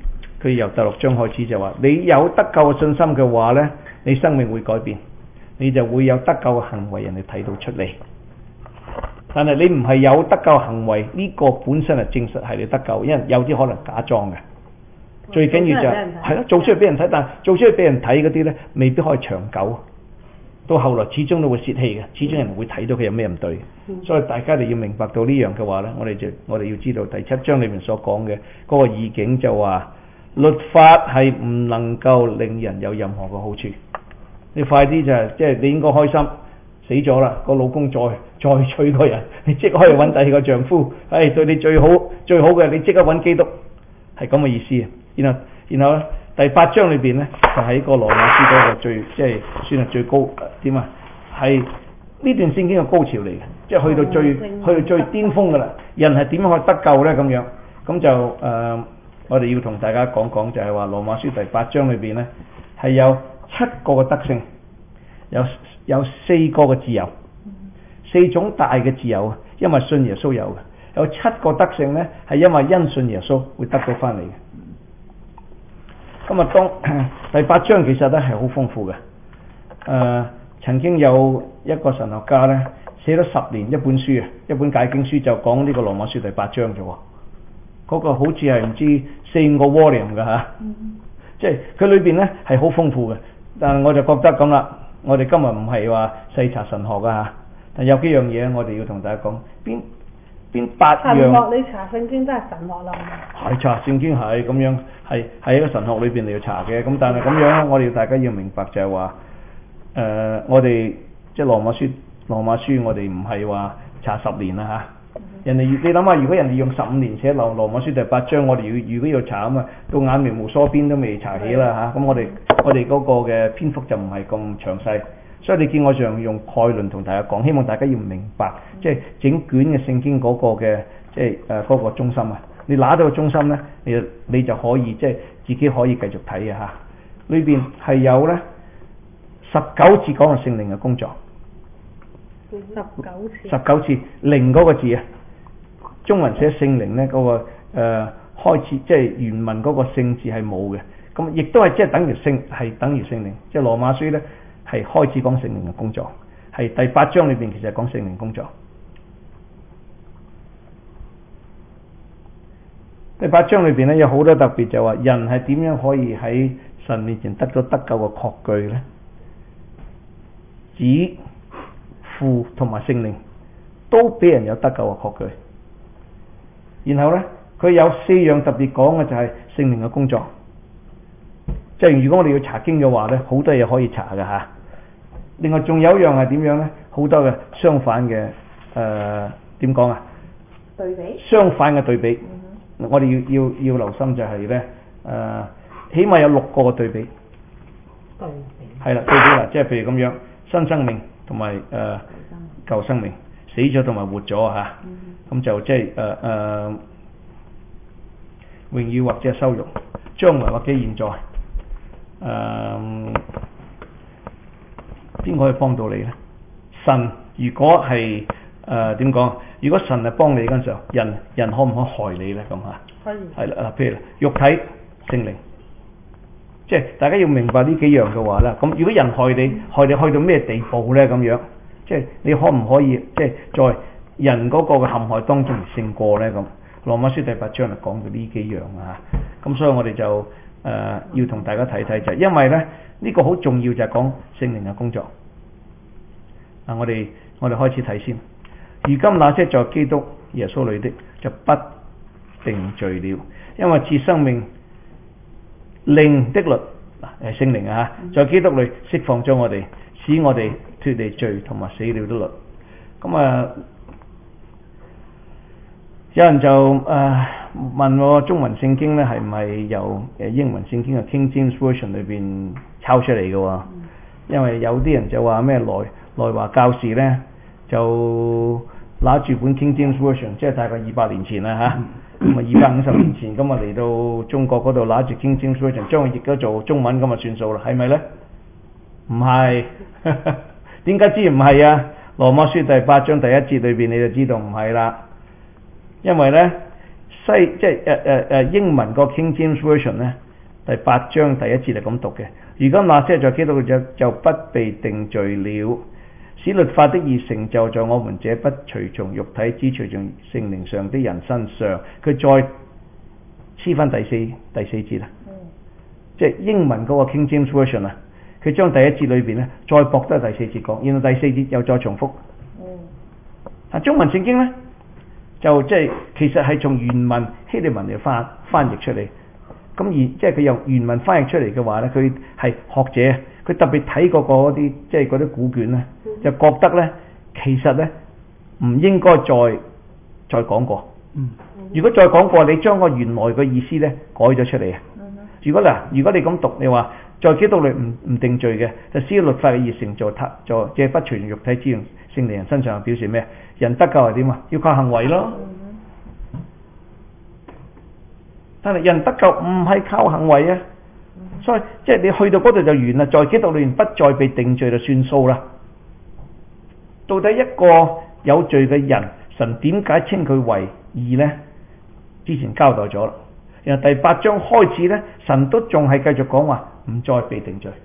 佢由第六章開始就話，你有得救嘅信心嘅話呢，你生命會改變，你就會有得救嘅行為，人哋睇到出嚟。但係你唔係有得救行為，呢、這個本身係證實係你得救，因為有啲可能假裝嘅。最緊要就係係咯，做出嚟俾人睇，但係做出嚟俾人睇嗰啲呢，未必可以長久。到後來始終都會泄氣嘅，始終人會睇到佢有咩唔對。嗯、所以大家你要明白到呢樣嘅話呢，我哋就我哋要知道第七章裏面所講嘅嗰個意境就話，律法係唔能夠令人有任何嘅好處。你快啲就係即係你應該開心。死咗啦，個老公再再娶個人，你即刻可以揾第二個丈夫，係、哎、對你最好最好嘅，你即刻揾基督，係咁嘅意思。然後然後咧第八章裏邊咧就喺、是、個羅馬書嗰個最即係算係最高點啊，係呢段聖經嘅高潮嚟嘅，即係去到最、嗯、去到最巔峰噶啦。人係點樣去得救咧？咁樣咁就誒、呃，我哋要同大家講講就係話羅馬書第八章裏邊咧係有七個嘅德性，有。有四個嘅自由，四種大嘅自由，因為信耶穌有嘅。有七個德性呢，係因為因信耶穌會得到翻嚟嘅。咁啊，當第八章其實咧係好豐富嘅。誒、呃，曾經有一個神學家呢，寫咗十年一本書啊，一本解經書就講呢個羅馬書第八章啫。嗰、那個好似係唔知四五個 volume 嘅吓，即係佢裏邊呢係好豐富嘅。但係我就覺得咁啦。我哋今日唔係話細查神學噶嚇，但有幾樣嘢我哋要同大家講。邊邊八樣？ 神學你查聖經都係神學啦。 係查聖經係咁樣，係喺一個神學裏邊你要查嘅。咁但係咁樣，我哋大家要明白就係話，誒、呃，我哋即係羅馬書，羅馬書我哋唔係話查十年啦嚇。啊嗯、人哋你諗下，如果人哋用十五年寫羅羅馬書第八章，我哋要如果要查咁啊，到眼眉毛梳邊都未查起啦嚇。咁、啊、我哋。我哋嗰個嘅篇幅就唔係咁詳細，所以你見我上用概論同大家講，希望大家要明白，即係整卷嘅聖經嗰個嘅即係誒嗰個中心啊。你拿到個中心咧，你你就可以即係自己可以繼續睇啊嚇。裏邊係有咧十九次講嘅聖靈嘅工作， 十九次， 十九次靈嗰個字啊，中文寫聖靈咧嗰個誒、呃、開始即係原文嗰個聖字係冇嘅。咁亦都係即係等於聖，係等於聖靈。即係羅馬書咧係開始講聖靈嘅工作，係第八章裏邊其實係講聖靈工作。第八章裏邊咧有好多特別，就話人係點樣可以喺神面前得咗得救嘅確據咧？子、父同埋聖靈都俾人有得救嘅確據。然後咧佢有四樣特別講嘅就係聖靈嘅工作。即係如果我哋要查經嘅話咧，好多嘢可以查㗎吓。另外仲有一樣係點樣咧？好多嘅相反嘅誒點講啊？ 對比。相反嘅對比，嗯、我哋要要要留心就係咧誒，起碼有六個嘅對比。對比。係啦，對比啦，即係譬如咁樣，新生命同埋誒舊生命，死咗同埋活咗啊嚇。咁、嗯、就即係誒誒榮耀或者羞辱，將來或者現在。誒，邊個可以幫到你咧？神如果係誒點講？如果神係幫你嗰陣時候，人人可唔可以害你咧？咁嚇，可以。係啦，譬如肉體、聖靈，即係大家要明白呢幾樣嘅話啦。咁如果人害你，害你去到咩地步咧？咁樣，即係你可唔可以即係在人嗰個嘅陷害當中而勝過咧？咁羅馬書第八章就講到呢幾樣啊。咁所以我哋就。誒、呃、要同大家睇睇就係，因為咧呢、呢個好重要就係講聖靈嘅工作。嗱，我哋我哋開始睇先。如今那些在基督耶穌裏的就不定罪了，因為賜生命靈的律嗱係聖靈啊嚇，在基督裏釋放咗我哋，使我哋脫離罪同埋死了的律。咁啊，有人就誒、呃、問我中文聖經咧係唔係由誒英文聖經嘅 King James Version 裏邊抄出嚟嘅喎？因為有啲人就話咩內內華教士咧就拿住本 King James Version， 即係大概二百年前啦嚇，咁啊二百五十年前咁啊嚟到中國嗰度拿住 King James Version， 將佢譯咗做中文咁啊算數啦，係咪咧？唔係，點解知唔係啊？羅馬書第八章第一節裏邊你就知道唔係啦。因為咧西即係誒誒誒英文個 King James Version 咧第八章第一節係咁讀嘅。如今那些在基督裏就就不被定罪了，使律法的義成就在我們這不隨從肉體只隨從聖靈上的人身上。佢再黐翻第四第四節啦，嗯、即係英文嗰個 King James Version 啊，佢將第一節裏邊咧再駁得第四節講，然後第四節又再重複。嗯、啊，中文聖經咧就即係其實係從原文希臘文嚟翻翻譯出嚟。咁而即係佢由原文翻譯出嚟嘅話咧，佢係學者，佢特別睇過嗰啲即係嗰啲古卷咧，就覺得咧其實咧唔應該再再講過。嗯，如果再講過，你將個原來嘅意思咧改咗出嚟啊。嗯、如果嗱，如果你咁讀，你話在基督裏唔唔定罪嘅，就使律法嘅義成就他就即係不隨從肉體之用聖靈人身上，表示咩？人得救係點啊？要靠行為咯。嗯但係人得救唔係靠行為啊，所以即係你去到嗰度就完啦，在基督裏面不再被定罪就算數啦。到底一個有罪嘅人，神點解稱佢為義呢？之前交代咗啦。然後第八章開始呢，神都仲係繼續講話唔再被定罪。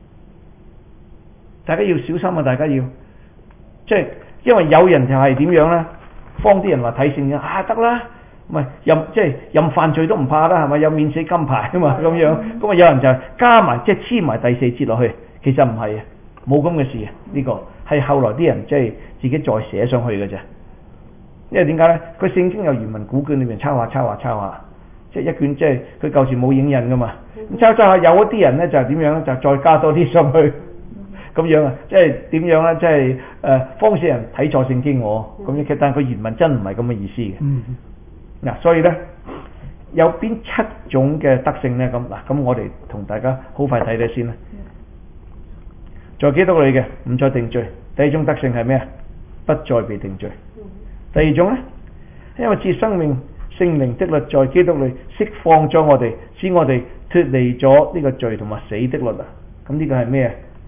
大家要小心啊！大家要即係因為有人就係點樣呢？幫啲人話睇聖經啊得啦。唔係任即係任犯罪都唔怕啦，係咪有免死金牌啊嘛咁樣？咁啊有人就加埋即係黐埋第四節落去，其實唔係啊，冇咁嘅事啊。呢、這個係後來啲人即係自己再寫上去嘅啫。因為點解咧？佢聖經有原文古卷裏面抄下抄下抄下，即係一卷即係佢舊時冇影印噶嘛。咁抄抄下有一啲人咧就係點樣就再加多啲上去咁樣啊？即係點樣咧？即係誒方使人睇錯聖經我咁樣，但係佢原文真唔係咁嘅意思嘅。嗯嗱、啊，所以咧有邊七種嘅德性咧？咁嗱，咁我哋同大家好快睇睇先啦。在基督裏嘅唔再定罪，第一種德性係咩啊？不再被定罪。第二種咧，因為賜生命聖靈的律在基督裏釋放咗我哋，使我哋脫離咗呢個罪同埋死的律啊。咁呢個係咩啊？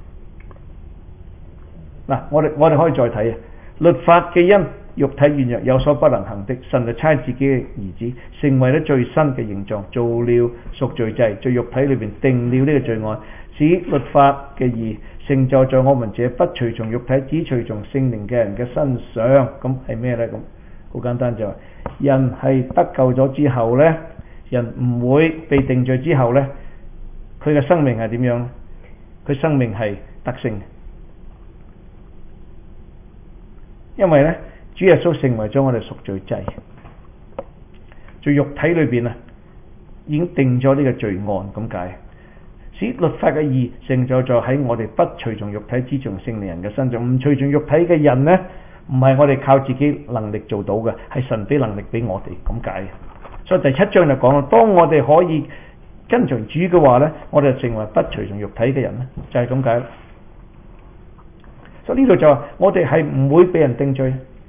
嗱，我哋我哋可以再睇啊，律法嘅因。肉體軟弱有所不能行的，神就差自己嘅兒子成為咗最新嘅形狀，做了贖罪祭，在肉體裏邊定了呢個罪案，使律法嘅義成就在我們這不隨從肉體只隨從聖靈嘅人嘅身上。咁係咩呢？咁好簡單就係、是、人係得救咗之後呢，人唔會被定罪之後呢，佢嘅生命係點樣？佢生命係得勝，因為呢。主耶穌成為咗我哋贖罪祭，在肉體裏邊啊，已經定咗呢個罪案咁解，使律法嘅義成就在喺我哋不隨從肉體只從聖靈人嘅身上。唔隨從肉體嘅人呢，唔係我哋靠自己能力做到嘅，係神俾能力俾我哋咁解。所以第七章就講啦，當我哋可以跟隨主嘅話呢，我哋就成為不隨從肉體嘅人咧，就係咁解。所以呢度就話我哋係唔會俾人定罪。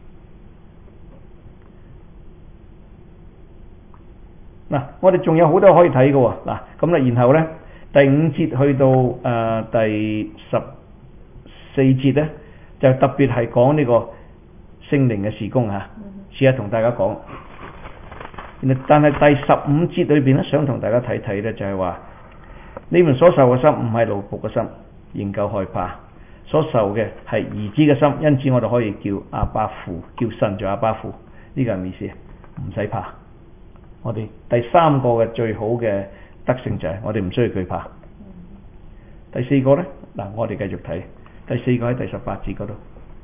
嗱，我哋仲有好多可以睇嘅喎。嗱，咁咧，然後咧，第五節去到誒、呃、第十四節咧，就特別係講呢個聖靈嘅事工嚇，試下同大家講。但係第十五節裏邊咧，想同大家睇睇咧，就係話你們所受嘅心唔係奴僕嘅心，仍舊害怕；所受嘅係兒子嘅心，因此我哋可以叫阿爸父，叫神做阿爸父。呢、這個係咩意思？唔使怕。我哋第三個嘅最好嘅德性就係我哋唔需要懼怕。第四個呢，嗱，我哋繼續睇第四個喺第十八節嗰度。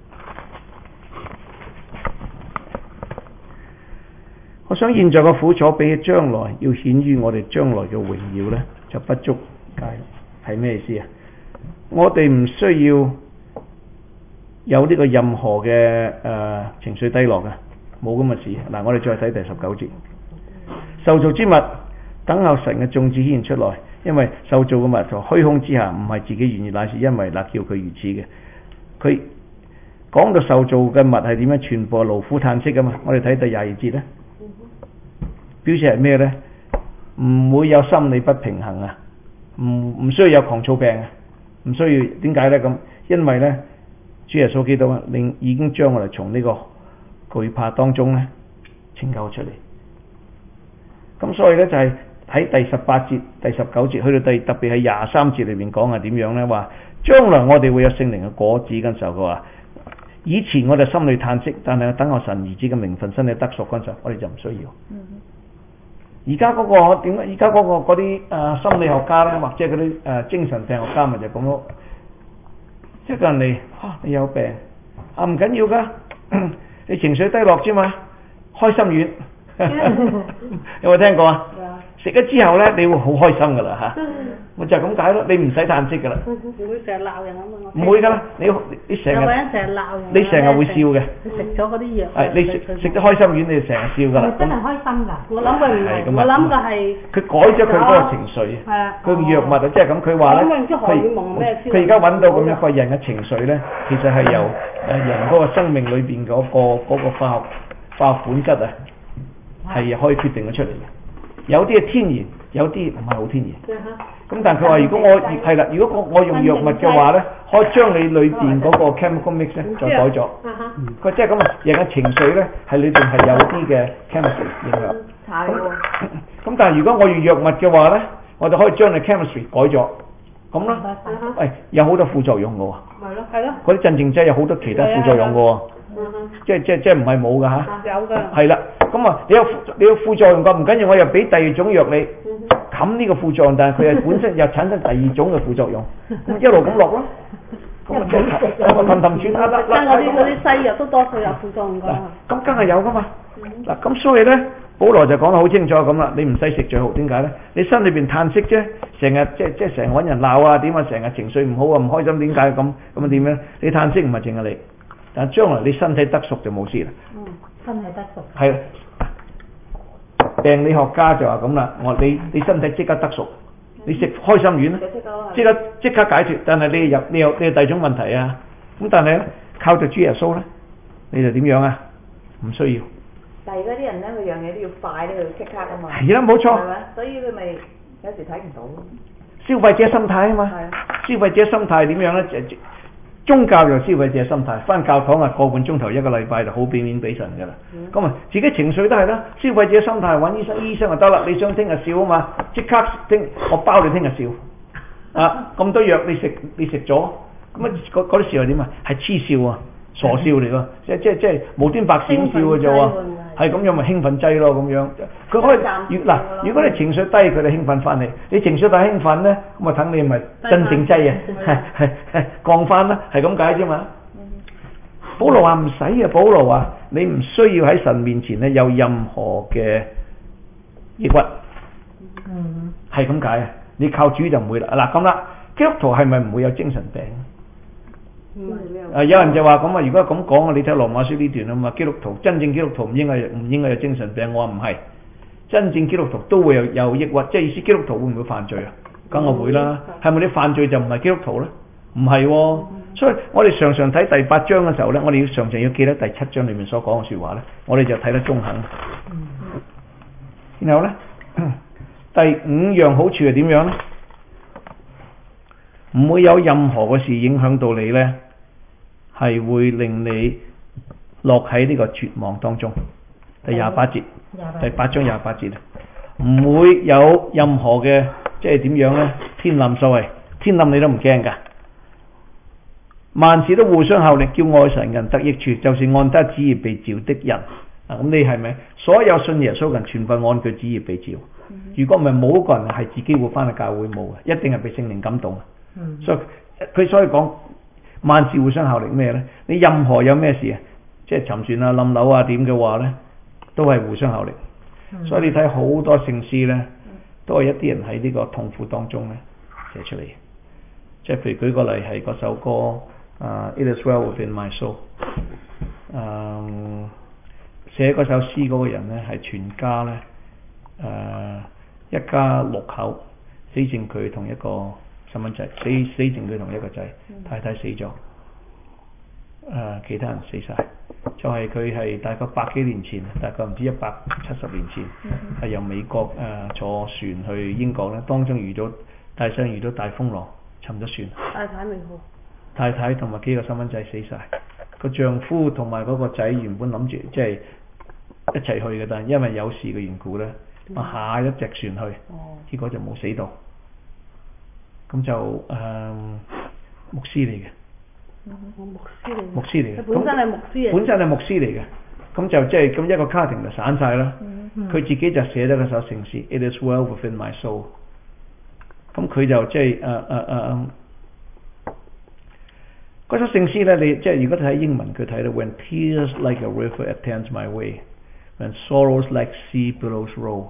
我想現在嘅苦楚比起將來要顯於我哋將來嘅榮耀呢，就不足介。係咩意思啊？我哋唔需要有呢個任何嘅誒、呃、情緒低落嘅，冇咁嘅事。嗱，我哋再睇第十九節。受造之物等候神嘅種子顯現出來，因為受造嘅物在虛空之下，唔係自己願意，乃是因為那叫佢如此嘅。佢講到受造嘅物係點樣，全部係勞苦嘆息噶嘛。我哋睇第廿二節咧，表示係咩呢？唔會有心理不平衡啊，唔唔需要有狂躁病啊，唔需要。點解呢？咁因為呢，主耶穌基督令已經將我哋從呢個懼怕當中呢拯救出嚟。咁所以咧就係喺第十八節、第十九節去到第特別係廿三節裏邊講係點樣呢？話將來我哋會有聖靈嘅果子嗰陣時候，佢話以前我哋心裏嘆息，但係等我神兒子嘅名分身體得贖嗰陣時候，我哋就唔需要。而家嗰個點解？而家嗰個嗰啲誒心理學家咧，或者嗰啲誒精神病學家咪就咁咯。一個人嚟啊，你有病啊，唔緊要噶，你情緒低落啫嘛，開心丸。有冇聽過啊？食咗之後咧，你會好開心噶啦嚇。我就係咁解咯，你唔使嘆息噶啦。 唔會成日鬧人啊嘛。 唔會噶啦，你你成日。 有個人成日鬧人。 你成日會笑嘅。 你食咗嗰啲藥。 係你食食得開心丸，你就成日笑噶啦。 真係開心㗎。 我諗佢唔係，我諗佢係。 佢改咗佢嗰個情緒。 係啊。 佢藥物啊，即係咁，佢話咧，佢佢而家揾到咁樣個人嘅情緒咧，其實係由誒人嗰個生命裏邊嗰個嗰個化學化學本質啊，係可以決定咗出嚟嘅。有啲係天然，有啲唔係好天然。咁但係佢話如果我係啦，如果我我用藥物嘅話咧，可以將你裏邊嗰個 chemical mix 咧再改咗。佢即係咁啊，人嘅情緒咧係裏邊係有啲嘅 chemistry 影響。咁咁但係如果我用藥物嘅話咧，我就可以將你 chemistry 改咗。咁啦，喂，有好多副作用嘅喎。 係咯，係咯。 嗰啲鎮靜劑有好多其他副作用嘅喎。即係即係即係唔係冇㗎嚇。 有㗎。 係啦，咁啊，你有你有副作用㗎，唔緊要，我又俾第二種藥你。冚呢個副作用，但係佢係本身又產生第二種嘅副作用，咁一路咁落咯。咁啊，即係氹氹轉啦啦啦。 但係嗰啲嗰啲西藥都多數有副作用㗎。 咁梗係有㗎嘛。嗱，咁所以咧，保羅就講得好清楚咁啦，你唔使食最好，點解咧？你心裏邊嘆息啫，成日即係即係成日揾人鬧啊，點啊，成日情緒唔好啊，唔開心，點解咁咁啊點咧？你嘆息唔係淨係你，但係將來你身體得贖就冇事啦。 嗯，身體得贖。 係。病理學家就話咁啦，我你你身體即刻得贖，你食開心丸啦，即刻即刻解決。但係你有你有你有第二種問題啊，咁但係咧靠住主耶穌咧，你就點樣啊？唔需要。 但係而家啲人咧，佢樣嘢都要快咧，佢即刻啊嘛。 係啦，冇錯。 係咪？所以佢咪有時睇唔到。 消費者心態啊嘛。 係啊。 消費者心態點樣咧？就宗教就消費者心態，翻教堂啊個半鐘頭一個禮拜就好俾面俾神㗎啦。咁啊、嗯、自己情緒都係啦，消費者心態揾醫生，醫生就得啦。你想聽日笑啊嘛，即刻聽我包你聽日笑。啊咁多藥你食你食咗，咁啊嗰啲笑係點啊？係黐笑啊，傻笑嚟㗎，即即即係無端白閃笑嘅啫喎。係咁樣咪興奮劑咯咁樣。佢可以嗱，如果你情緒低，佢哋興奮翻你；你情緒太興奮咧，咁啊等你咪鎮靜劑啊，係係係降翻啦，係咁解啫嘛。保羅話唔使啊，保羅話你唔需要喺神面前咧有任何嘅抑鬱，係咁解啊。你靠主就唔會啦。嗱咁啦，基督徒係咪唔會有精神病？ 唔係啊！有人就話咁啊，如果咁講啊，你睇羅馬書呢段啊嘛，基督徒真正基督徒唔應該唔應該有精神病。我話唔係，真正基督徒都會有有抑鬱，即係意思基督徒會唔會犯罪啊？梗係會啦。係咪你犯罪就唔係基督徒咧？唔係喎。所以我哋常常睇第八章嘅時候咧，我哋要常常要記得第七章裏面所講嘅説話咧，我哋就睇得中肯。然後咧，第五樣好處係點樣咧？唔會有任何嘅事影響到你呢，係會令你落喺呢個絕望當中。第廿八節，第八章廿八節，唔會有任何嘅即係點樣呢？天冧所謂天冧你都唔驚㗎，萬事都互相效力，叫愛神人得益處，就是按他旨意被召的人。啊，咁你係咪所有信耶穌人全部按佢旨意被召？如果唔係冇一個人係自己會翻去教會冇嘅，一定係被聖靈感動。嗯、所以佢所以講萬事互相效力咩呢？你任何有咩事啊，即係沉船啊、冧樓啊點嘅話呢，都係互相效力。嗯、所以你睇好多聖詩呢，都係一啲人喺呢個痛苦當中呢寫出嚟。即係譬如舉個例係嗰首歌啊、uh, It is well within my soul。嗯，寫嗰首詩嗰個人呢係全家呢，誒、呃、一家六口，死剩佢同一個細蚊仔，死死剩佢同一個仔，太太死咗，誒、呃、其他人死晒，就係佢係大概百幾年前，大概唔知一百七十年前，係、嗯、由美國誒、呃、坐船去英國咧，當中遇到大西洋遇到大風浪，沉咗船。太太未好。太太同埋幾個細蚊仔死晒，個丈夫同埋嗰個仔原本諗住即係一齊去嘅，但係因為有事嘅緣故咧， 啊下一隻船去，結果就冇死到。咁就誒、嗯、牧師嚟嘅， 牧師嚟， 牧師嚟嘅， 本身係牧師嚟， 本身係牧師嚟嘅。咁就即係咁一個家庭就散晒啦。佢、嗯、自己就寫咗嗰首聖詩 ，It is well within my soul。咁佢就即係誒誒誒嗰首聖詩咧，你即係如果睇英文佢睇到 When tears like a river attends my way，When sorrows like sea billows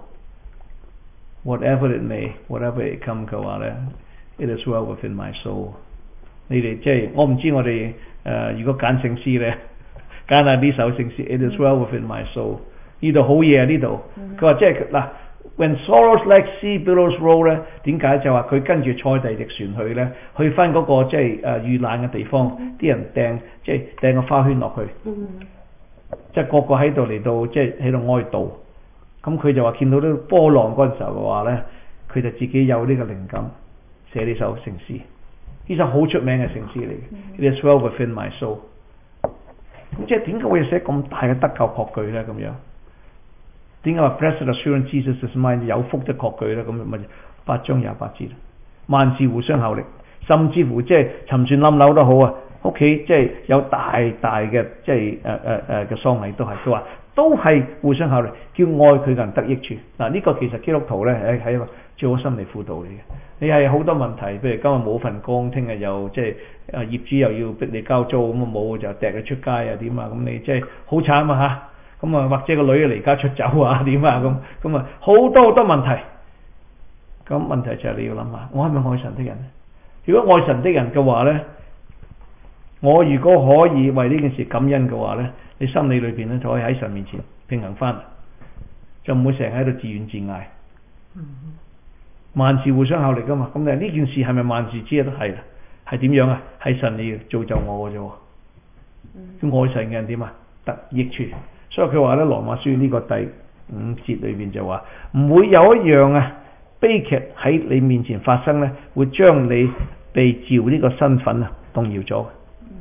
roll，whatever it may，whatever it come 嘅話咧 ，It is well within my soul。你哋即係我唔知我哋誒、呃、如果揀聖詩咧。揀下呢首聖詩 ，It is well within my soul。呢度好嘢啊！呢度佢話即係嗱 ，When sorrows like sea billows roll 咧，點解就話佢跟住坐第二隻船去咧，去翻嗰、那個即係誒遇難嘅地方，啲、嗯、人掟即係掟個花圈落去，嗯、即係個個喺度嚟到即係喺度哀悼。咁佢就話見到啲波浪嗰陣時候嘅話咧，佢就自己有呢個靈感寫呢首聖詩。呢首好出名嘅聖詩嚟嘅、嗯、，It is well within my soul。咁即係點解會寫咁大嘅得救確據咧？咁樣點解話 Blessed assurance Jesus is mine 有福的確據咧？咁咪八章廿八節，萬事互相效力，甚至乎即係沉船冧樓都好啊！屋企即係有大大嘅即係誒誒誒嘅喪禮都係，佢話都係互相效力，叫愛佢嘅人得益處。嗱、啊、呢、這個其實基督徒咧喺喺做好心理輔導嚟嘅。你係好多問題，譬如今日冇份工，聽日又即係誒業主又要逼你交租，咁啊冇就掟佢出街啊點啊，咁你即係好慘啊嚇！咁啊或者個女離家出走啊點啊咁，咁啊好多好多問題。咁問題就係你要諗下，我係咪愛神的人咧？如果愛神的人嘅話咧，我如果可以為呢件事感恩嘅話咧，你心理裏邊咧就可以喺神面前平衡翻，就唔會成日喺度自怨自艾。嗯萬事互相效力噶嘛，咁你呢件事係咪萬事之一都係啦？係點樣啊？係神你造就我嘅啫。咁、嗯、愛神嘅人點啊？得益處。所以佢話咧，羅馬書呢個第五節裏邊就話，唔會有一樣啊悲劇喺你面前發生咧，會將你被召呢個身份啊動搖咗。嗯、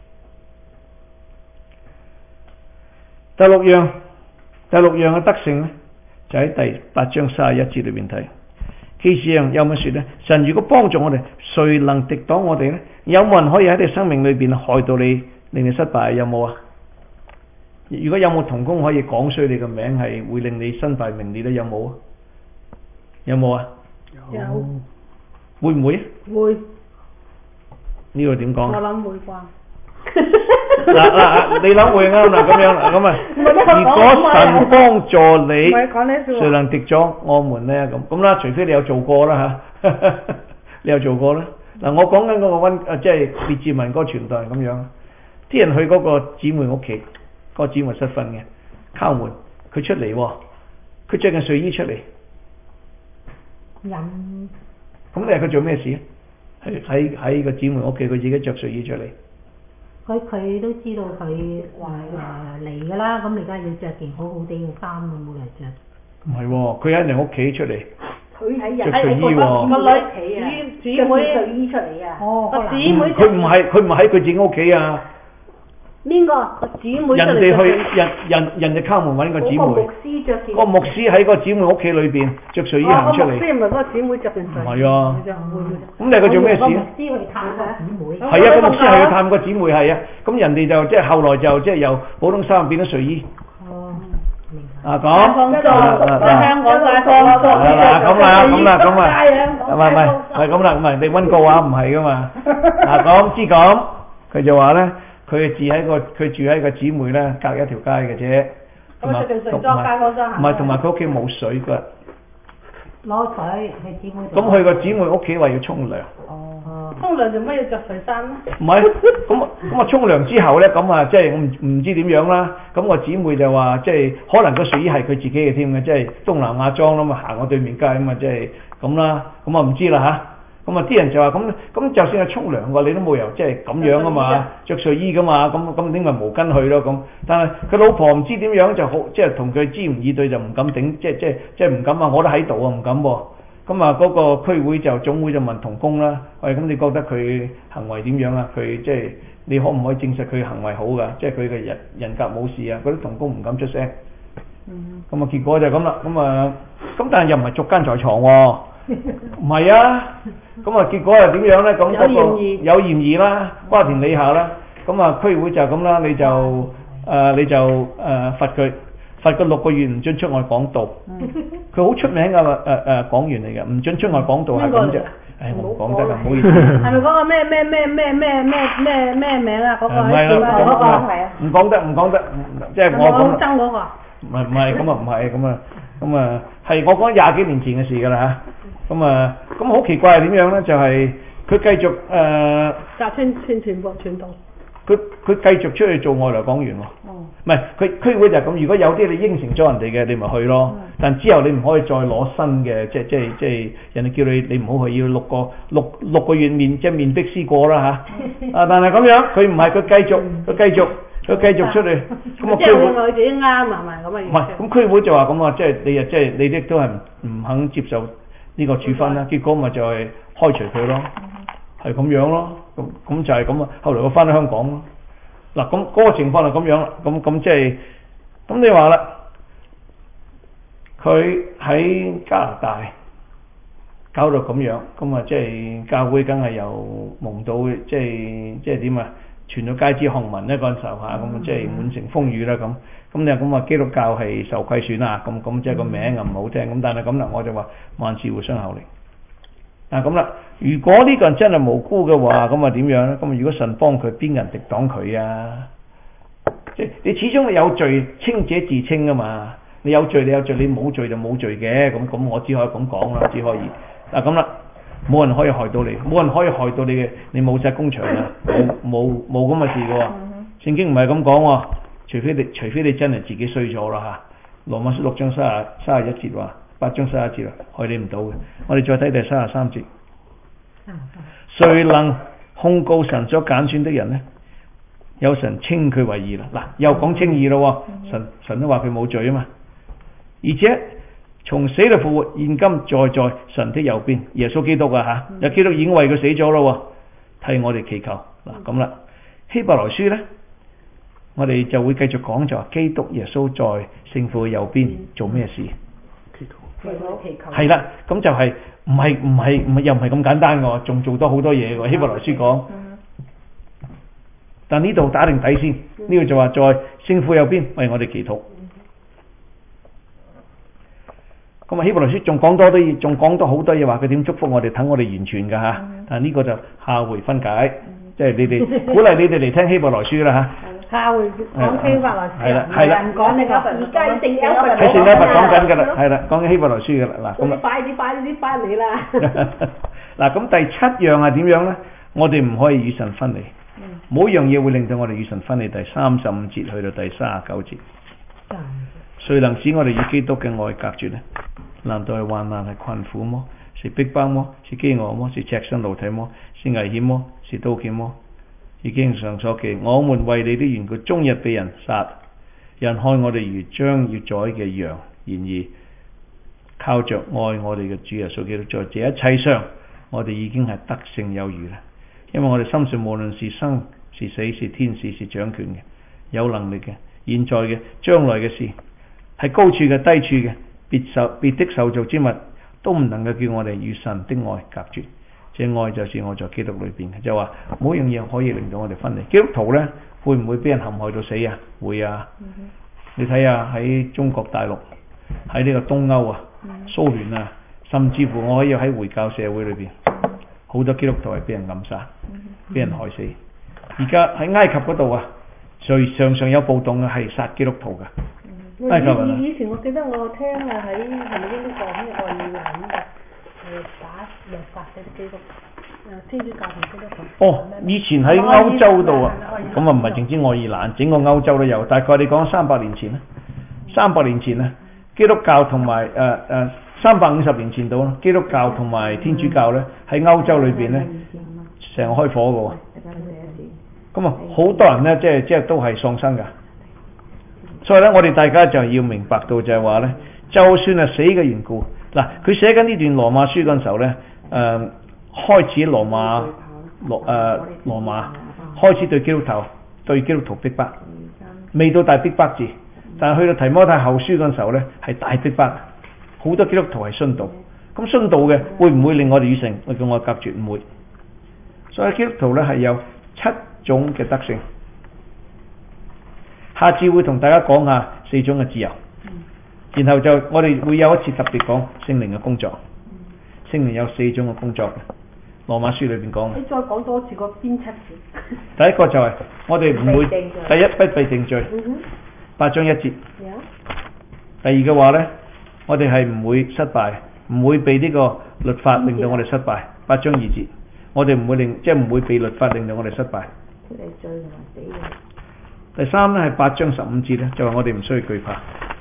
第六樣，第六樣嘅德性咧，就喺第八章三十一節裏邊睇。其實有有乜說咧？神如果幫助我哋，誰能敵擋我哋咧？有冇人可以喺你生命裏邊害到你，令你失敗？有冇啊？如果有冇同工可以講衰你嘅名，係會令你身敗名裂咧？有冇啊？有冇啊？ 有。 會唔會？ 會。 呢個點講？ 我諗會啩。 嗱嗱，你諗會啱啦，咁樣咁啊！如果神幫助你，誰能敵咗我們咧？咁咁啦，除非你有做過啦吓，你有做過啦。嗱，我講緊嗰個温，即係列治文嗰個傳道人咁樣，啲人去嗰個姊妹屋企，嗰個姊妹室瞓嘅，敲門，佢出嚟，佢着件睡衣出嚟， 飲。 咁你係佢做咩事？喺喺喺個姊妹屋企，佢自己着睡衣出嚟。 佢佢都知道佢話誒嚟㗎啦，咁你而家要着件好好啲嘅衫，冇嚟着。唔係喎， 佢喺人屋企出嚟。 佢喺人着睡衣喎。 個女屋企啊， 姊妹睡衣出嚟啊。 哦， 個姊妹。 佢唔係佢唔係喺佢自己屋企啊。 邊個？個姊妹出嚟。 人哋去人人人哋敲門揾個姊妹。 個牧師着件。 個牧師喺個姊妹屋企裏邊着睡衣行出嚟。 個牧師唔係嗰個姊妹着件睡衣。 唔係啊。咁你係佢做咩事？ 個牧師去探個姊妹。 係啊，個牧師係去探個姊妹係啊。咁人哋就即係後來就即係由普通衫變咗睡衣。 哦，明白。 啊講。 放鬆，喺香港晒放鬆。 係啦，咁啦，咁啦，咁啊。唔係唔係，係咁啦，唔係你溫告話唔係噶嘛。嗱講知講，佢就話咧。佢住喺個佢住喺個姊妹咧，隔一條街嘅啫。 咁着件睡裝街坊裝行。 唔係，同埋佢屋企冇水㗎。 攞水去姊妹。 咁佢個姊妹屋企話要沖涼。 哦。 沖涼做乜要着睡衫咧？ 唔係，咁咁啊沖涼之後咧，咁啊即係我唔唔知點樣啦。咁個姊妹就話即係可能個睡衣係佢自己嘅添嘅，即係東南亞裝啦嘛，行過對面街啊嘛，即係咁啦。咁啊唔知啦嚇。咁啊！啲人就話咁咁，就算係沖涼嘅，你都冇由即係咁樣啊嘛，着睡衣噶嘛，咁咁拎埋毛巾去咯咁。但係佢老婆唔知點樣就好，即係同佢知唔以對就唔敢頂，即係即係即係唔敢啊！我都喺度啊，唔敢喎。咁啊，嗰個區會就總會就問同工啦，喂，咁你覺得佢行為點樣啊？佢即係你可唔可以證實佢行為好㗎？即係佢嘅人人格冇事啊？嗰啲同工唔敢出聲。 咁啊結果就咁啦，咁啊咁但係又唔係逐奸在床喎，唔係啊，咁啊結果係點樣咧？咁嗰個有嫌疑啦，瓜田李下啦，咁啊區議會就咁啦，你就誒你就誒罰佢。罰佢六個月唔准出外講道，佢好出名㗎誒誒講員嚟嘅，唔准出外講道係咁啫。誒我唔講得啦，唔好意思。 係咪嗰個咩咩咩咩咩咩咩咩名啊？嗰個喺電視嗰個係啊？ 唔講得唔講得，即係我講爭嗰個。 唔係唔係咁啊唔係咁啊咁啊係我講廿幾年前嘅事㗎啦嚇，咁啊咁好奇怪係點樣咧？就係佢繼續誒。 集村村傳播傳道。 佢佢繼續出去做外來講員喎，唔係佢區會就係咁。如果有啲你應承咗人哋嘅，你咪去咯。嗯、但之後你唔可以再攞新嘅，即係即係即係人哋叫你你唔好去，要六個六六個月面即係面壁思過啦嚇。啊，但係咁樣佢唔係佢繼續佢繼續佢繼續出去，咁啊區會佢自己啱係咪咁啊？ 唔係，咁區會就話咁啊，即係你啊即係你哋都係唔唔肯接受呢個處分啦，結果咪就係開除佢咯。係咁樣咯，咁咁就係咁啊。後來我翻到香港咯，嗱咁嗰個情況係咁樣啦，咁咁即係咁你話啦，佢喺加拿大搞到咁樣，咁啊即係教會梗係又蒙到，即係即係點啊？傳到街知巷聞咧嗰陣時候嚇，咁啊即係滿城風雨啦咁。咁你咁話基督教係受虧損啊？咁咁即係個名又唔好聽，咁但係咁啦，我就話萬事互相效力。嗱咁啦，如果呢個人真係無辜嘅話，咁啊點樣咧？咁如果神幫佢，邊人敵擋佢啊？即係你始終有罪，清者自清啊嘛。你有罪，你有罪，你冇罪就冇罪嘅。咁咁我只可以咁講啦，只可以。嗱咁啦，冇人可以害到你，冇人可以害到你嘅，你冇晒工場啊，冇冇冇咁嘅事嘅喎。聖經唔係咁講喎，除非你除非你真係自己衰咗啦嚇。羅馬書六章三十三十一節話。八章三十一節啦，害你唔到嘅。我哋再睇第三十三節。誰能控告神所揀選的人呢？有神稱佢為義啦。嗱，又講稱義咯。神神都話佢冇罪啊嘛。而且從死裏復活，現今在在神的右邊。耶穌基督啊吓，有基督已經為佢死咗咯，替我哋祈求。嗱咁啦，希伯來書呢，我哋就會繼續講就話基督耶穌在聖父嘅右邊做咩事？係啦，咁就係唔係唔係唔係又唔係咁簡單嘅，仲做多好多嘢嘅。希伯來書講，但呢度打定底先，呢度就話在聖父右邊為我哋祈禱。咁啊，希伯來書仲講多啲嘢，仲講多好多嘢，話佢點祝福我哋，等我哋完全嘅吓。但係呢個就下回分解，即係你哋鼓勵你哋嚟聽希伯來書啦吓。 下回講希伯來書， 係啦係啦， 講你個而家聖經喺聖經佛講緊㗎啦，係啦，講緊希伯來書㗎啦。嗱咁啊， 快啲快啲翻嚟啦！ 嗱咁第七樣係點樣咧？我哋唔可以與神分離，冇一樣嘢會令到我哋與神分離。第三十五節去到第三十九節，誰能使我哋與基督嘅愛隔絕呢？難道係患難係困苦麼？是逼迫麼？是飢餓麼？是赤身露體麼？是危險麼？是刀劍麼？是經上所記，我們為你的緣故，終日被人殺，人看我哋如將要宰嘅羊。然而靠着愛我哋嘅主耶穌基督，在這一切上，我哋已經係得勝有餘啦。因為我哋深信，無論是生是死，是天使是掌權嘅，有能力嘅，現在嘅，將來嘅事，係高處嘅、低處嘅，別受別的受造之物，都唔能夠叫我哋與神的愛隔絕。這愛就是我在基督裏邊嘅，就話冇一樣嘢可以令到我哋分離。基督徒呢，會唔會俾人陷害到死啊？會啊！嗯、你睇下喺中國大陸，喺呢個東歐啊、蘇聯啊，甚至乎我可以喺回教社會裏邊，好多基督徒係俾人暗殺、俾人害死。而家喺埃及嗰度啊，最常常有暴動嘅係殺基督徒嘅。埃及啊！ 以前我記得我聽啊喺係咪英國咩愛爾蘭嘅？打律法嘅基督，誒天主教同基督徒。哦， 以前喺歐洲度啊，咁啊唔係淨止愛爾蘭，整個歐洲都有。大概你講三百年前啦，三百年前啊，基督教同埋誒誒三百五十年前度啦，基督教同埋天主教咧喺歐洲裏邊咧成日開火嘅喎。咁啊，好多人咧即係即係都係喪生㗎。所以咧，我哋大家就要明白到就係話咧，就算係死嘅緣故。嗱，佢寫緊呢段羅馬書嗰陣時候咧，誒、呃、開始羅馬羅誒、呃、羅馬開始對基督徒對基督徒逼迫，未到大逼迫字， 但係去到提摩太後書嗰陣時候咧，係大逼迫，好多基督徒係殉道。咁殉道嘅會唔會令我哋與神叫我隔絕？唔會。所以基督徒咧係有七種嘅德性。下次會同大家講下四種嘅自由，然後就我哋會有一次特別講聖靈嘅工作。聖靈有四種嘅工作，羅馬書裏邊講。 你再講多次個邊七次？ 第一個就係我哋唔會，第一不被定罪， 嗯哼， 八章一節。 有。 第二嘅話呢，我哋係唔會失敗，唔會被呢個律法令到我哋失敗，八章二節。我哋唔會令，即係唔會被律法令到我哋失敗。 佢哋罪同埋死嘅。 第三呢係八章十五節呢，就係我哋唔需要懼怕。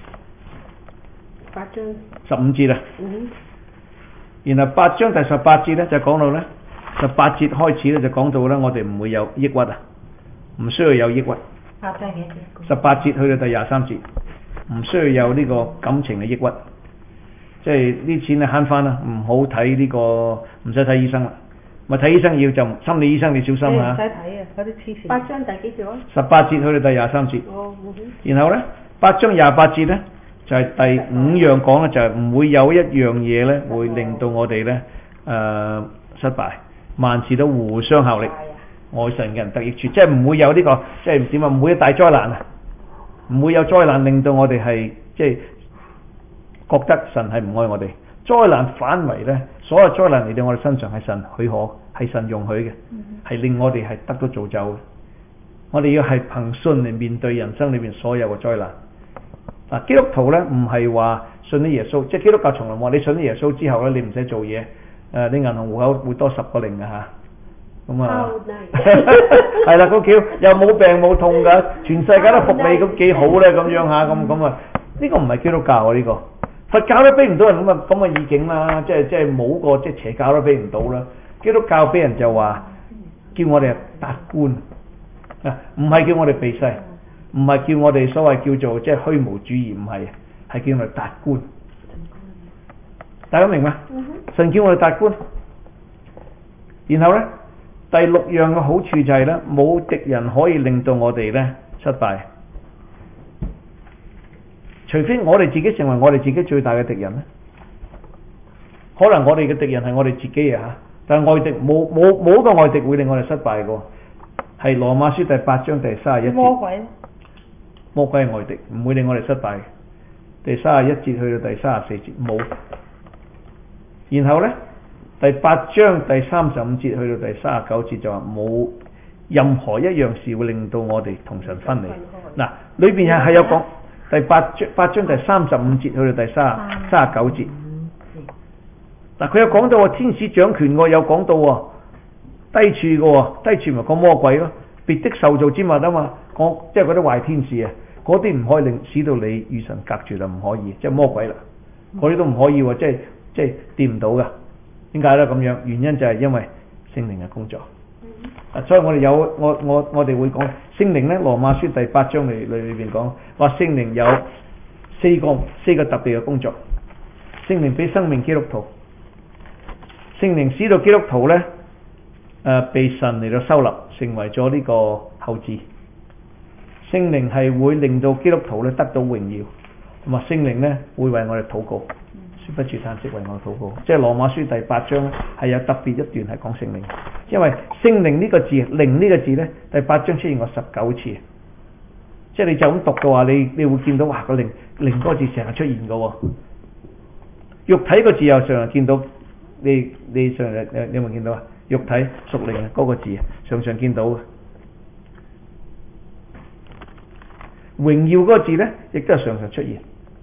八章。 十五節啦。 嗯哼。 然後八章第十八節呢，就講到呢，十八節開始呢，就講到呢，我哋唔會有抑鬱啊，唔需要有抑鬱。 八章幾節？ 十八節去到第廿三節，唔需要有呢個感情嘅抑鬱，即係啲錢你慳翻啦，唔好睇呢個，唔使睇醫生啦。咪睇醫生要就心理醫生你小心嚇。 唔使睇啊，嗰啲黐線。 八章第幾節啊？ 十八節去到第廿三節。 哦，嗯哼。 然後呢，八章廿八節呢，就係、是、第五樣講咧，就係、是、唔會有一樣嘢呢會令到我哋呢誒、呃、失敗，萬事都互相效力，愛神嘅人得益處，即係唔會有呢、這個即係點啊？唔會有大災難啊，唔會有災難令到我哋係即係覺得神係唔愛我哋。災難反為呢，所有災難嚟到我哋身上係神許可，係神容許嘅，係令我哋係得到造就嘅。我哋要係憑信嚟面對人生裏邊所有嘅災難。嗱，基督徒呢唔係話信咗耶穌，即係基督教從來話你信咗耶穌之後呢，你唔使做嘢，誒、呃，你銀行戶口會多十個零嘅吓。咁啊，係啦，個橋又冇病冇痛噶，全世界都服你，咁幾好呢？咁樣吓，咁咁啊，呢個唔係基督教啊，呢個佛教都俾唔到人咁啊咁嘅意境啦，即係即係冇個即係邪教都俾唔到啦。基督教俾人就話叫我哋達觀啊，唔係叫我哋避世，唔係叫我哋所謂叫做即係虛無主義，唔係，係叫我哋達觀。大家明嗎？神叫我哋達觀，然後呢。第六樣嘅好處就係呢，冇敵人可以令到我哋呢失敗，除非我哋自己成為我哋自己最大嘅敵人呢，可能我哋嘅敵人係我哋自己啊，但係外敵冇冇冇一個外敵會令我哋失敗嘅，係羅馬書第八章第三十一節。 魔鬼。 魔鬼係外敵，唔會令我哋失敗。第三十一節去到第三十四節冇，然後呢。第八章第三十五節去到第三十九節就話冇任何一樣事會令到我哋同神分離。嗱，裏邊係係有講第八章八章第三十五節去到第三三十九節。嗱，佢有講到天使掌權喎，有講到低處嘅喎，低處咪講魔鬼咯，別的受造之物啊嘛，講即係嗰啲壞天使啊，嗰啲唔可以令使到你與神隔絕啦，唔可以，即係魔鬼啦，嗰啲都唔可以喎，即係即係掂唔到㗎。點解咧咁樣？原因就係因為聖靈嘅工作。啊，所以我哋有我我我哋會講聖靈咧，羅馬書第八章裏裏裏邊講話聖靈有四個四個特別嘅工作。聖靈俾生命基督徒，聖靈使到基督徒咧誒、呃、被神嚟到收納，成為咗呢個後嗣。聖靈係會令到基督徒咧得到榮耀，同埋聖靈咧會為我哋禱告。說不住嘆息為我禱告，即係羅馬書第八章咧係有特別一段係講聖靈，因為聖靈呢個字靈呢個字呢，第八章出現過十九次，即係你就咁讀嘅話，你你會見到哇個靈靈嗰個字成日出現嘅，肉體個字又常常見到，你你常日你有冇見到啊？肉體屬靈嗰個字常常見到嘅，榮耀嗰個字呢，亦都係常常出現。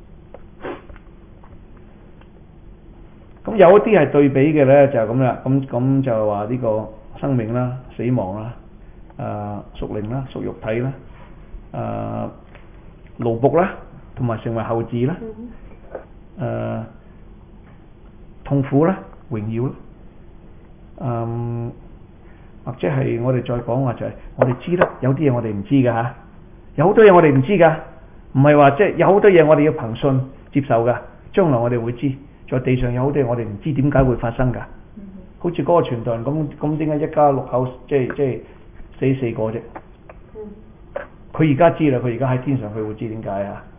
咁有一啲係對比嘅呢，就係咁啦。咁咁就話呢個生命啦、死亡啦、啊屬靈啦、屬肉體啦、啊奴僕啦，同埋成為後嗣啦、誒、啊、痛苦啦、榮耀啦，嗯，或者係我哋再講話就係我哋知得有啲嘢我哋唔知㗎嚇，有好多嘢我哋唔知㗎，唔係話即係有好多嘢我哋要憑信接受㗎，將來我哋會知。在地上有好多嘢我哋唔知點解會發生㗎，嗯、好似嗰個傳道人咁，咁點解一家六口即係即係死四個啫？佢而家知啦，佢而家喺天上，佢會知點解啊？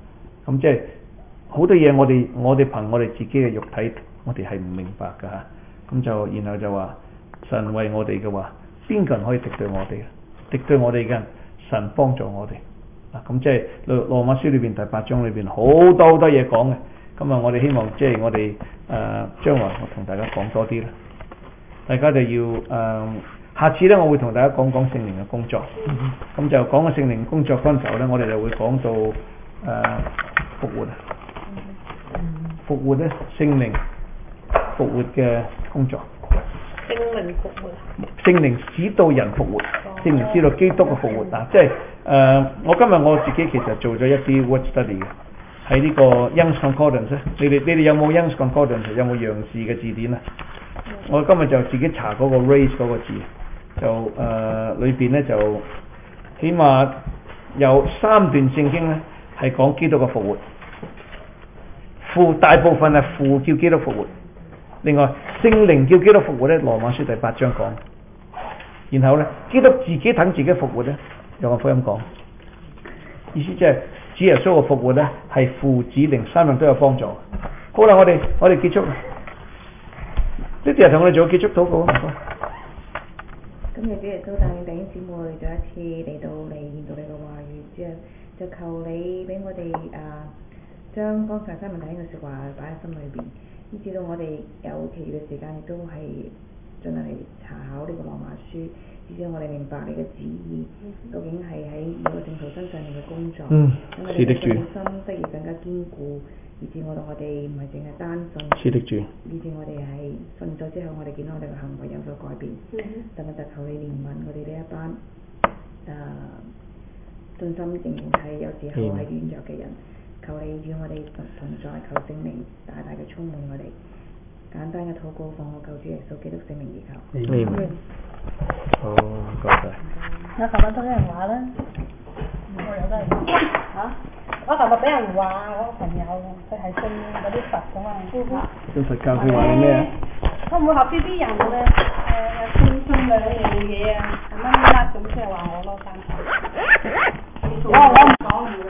咁即係好多嘢我哋我哋憑我哋自己嘅肉體，我哋係唔明白㗎嚇。咁就然後就話神為我哋嘅話，邊個人可以敵對我哋？敵對我哋嘅人，神幫助我哋。嗱，咁即係羅羅馬書裏邊第八章裏邊好多好多嘢講嘅。咁啊，我哋希望即係我哋誒、呃、將來我同大家講多啲啦。大家就要誒、呃，下次咧我會同大家講講聖靈嘅工作。咁、嗯、就講個聖靈工作嗰陣時候咧，我哋就會講到誒復、呃、活啊，復活咧聖靈復活嘅工作。 聖靈復活。 聖靈使到人復活，聖靈使到基督嘅復活啊！即係誒，我今日我自己其實做咗一啲 word study 嘅，喺呢個 Young's Concordance 咧。你哋你哋有冇 Young's Concordance 有冇楊氏嘅字典啊？嗯、我今日就自己查嗰個 raise 嗰個字，就誒裏邊咧就起碼有三段聖經咧係講基督嘅復活，父大部分係父叫基督復活。另外聖靈叫基督復活咧，羅馬書第八章講。然後咧，基督自己等自己復活咧，有個福音講，意思即係主耶穌嘅復活咧係父子靈三樣都有幫助。好啦，我哋我哋結束啦。呢啲人同我哋做結束禱告啊，唔該。 今日主耶穌帶領弟兄姊妹再一次嚟到嚟研讀你嘅話語，主啊，就求你俾我哋啊將剛才新聞弟兄嘅説話擺喺心裏邊。以至到我哋有其餘嘅時間，亦都係盡量嚟查考呢個羅馬書，以至到我哋明白你嘅旨意，究竟係喺每個聖徒身上面嘅工作， 嗯， 咁我哋嘅信心得以更加堅固，以至我哋我哋唔係淨係單信， 是的主， 以至我哋係信咗之後，我哋見到我哋嘅行為有所改變，但係就求你憐憫我哋呢一班誒、呃、信心仍然係有時候係軟弱嘅人。求你與我哋同在，求聖靈大大嘅充滿我哋。簡單嘅禱告，奉我救主耶穌基督聖名而求。 阿門。好，唔該晒。 我琴日都俾人話啦，我有得人嚇。我琴日俾人話我個朋友，佢係信嗰啲佛㗎嘛。 信佛教佢話你咩啊？ 我唔會學呢啲人嘅。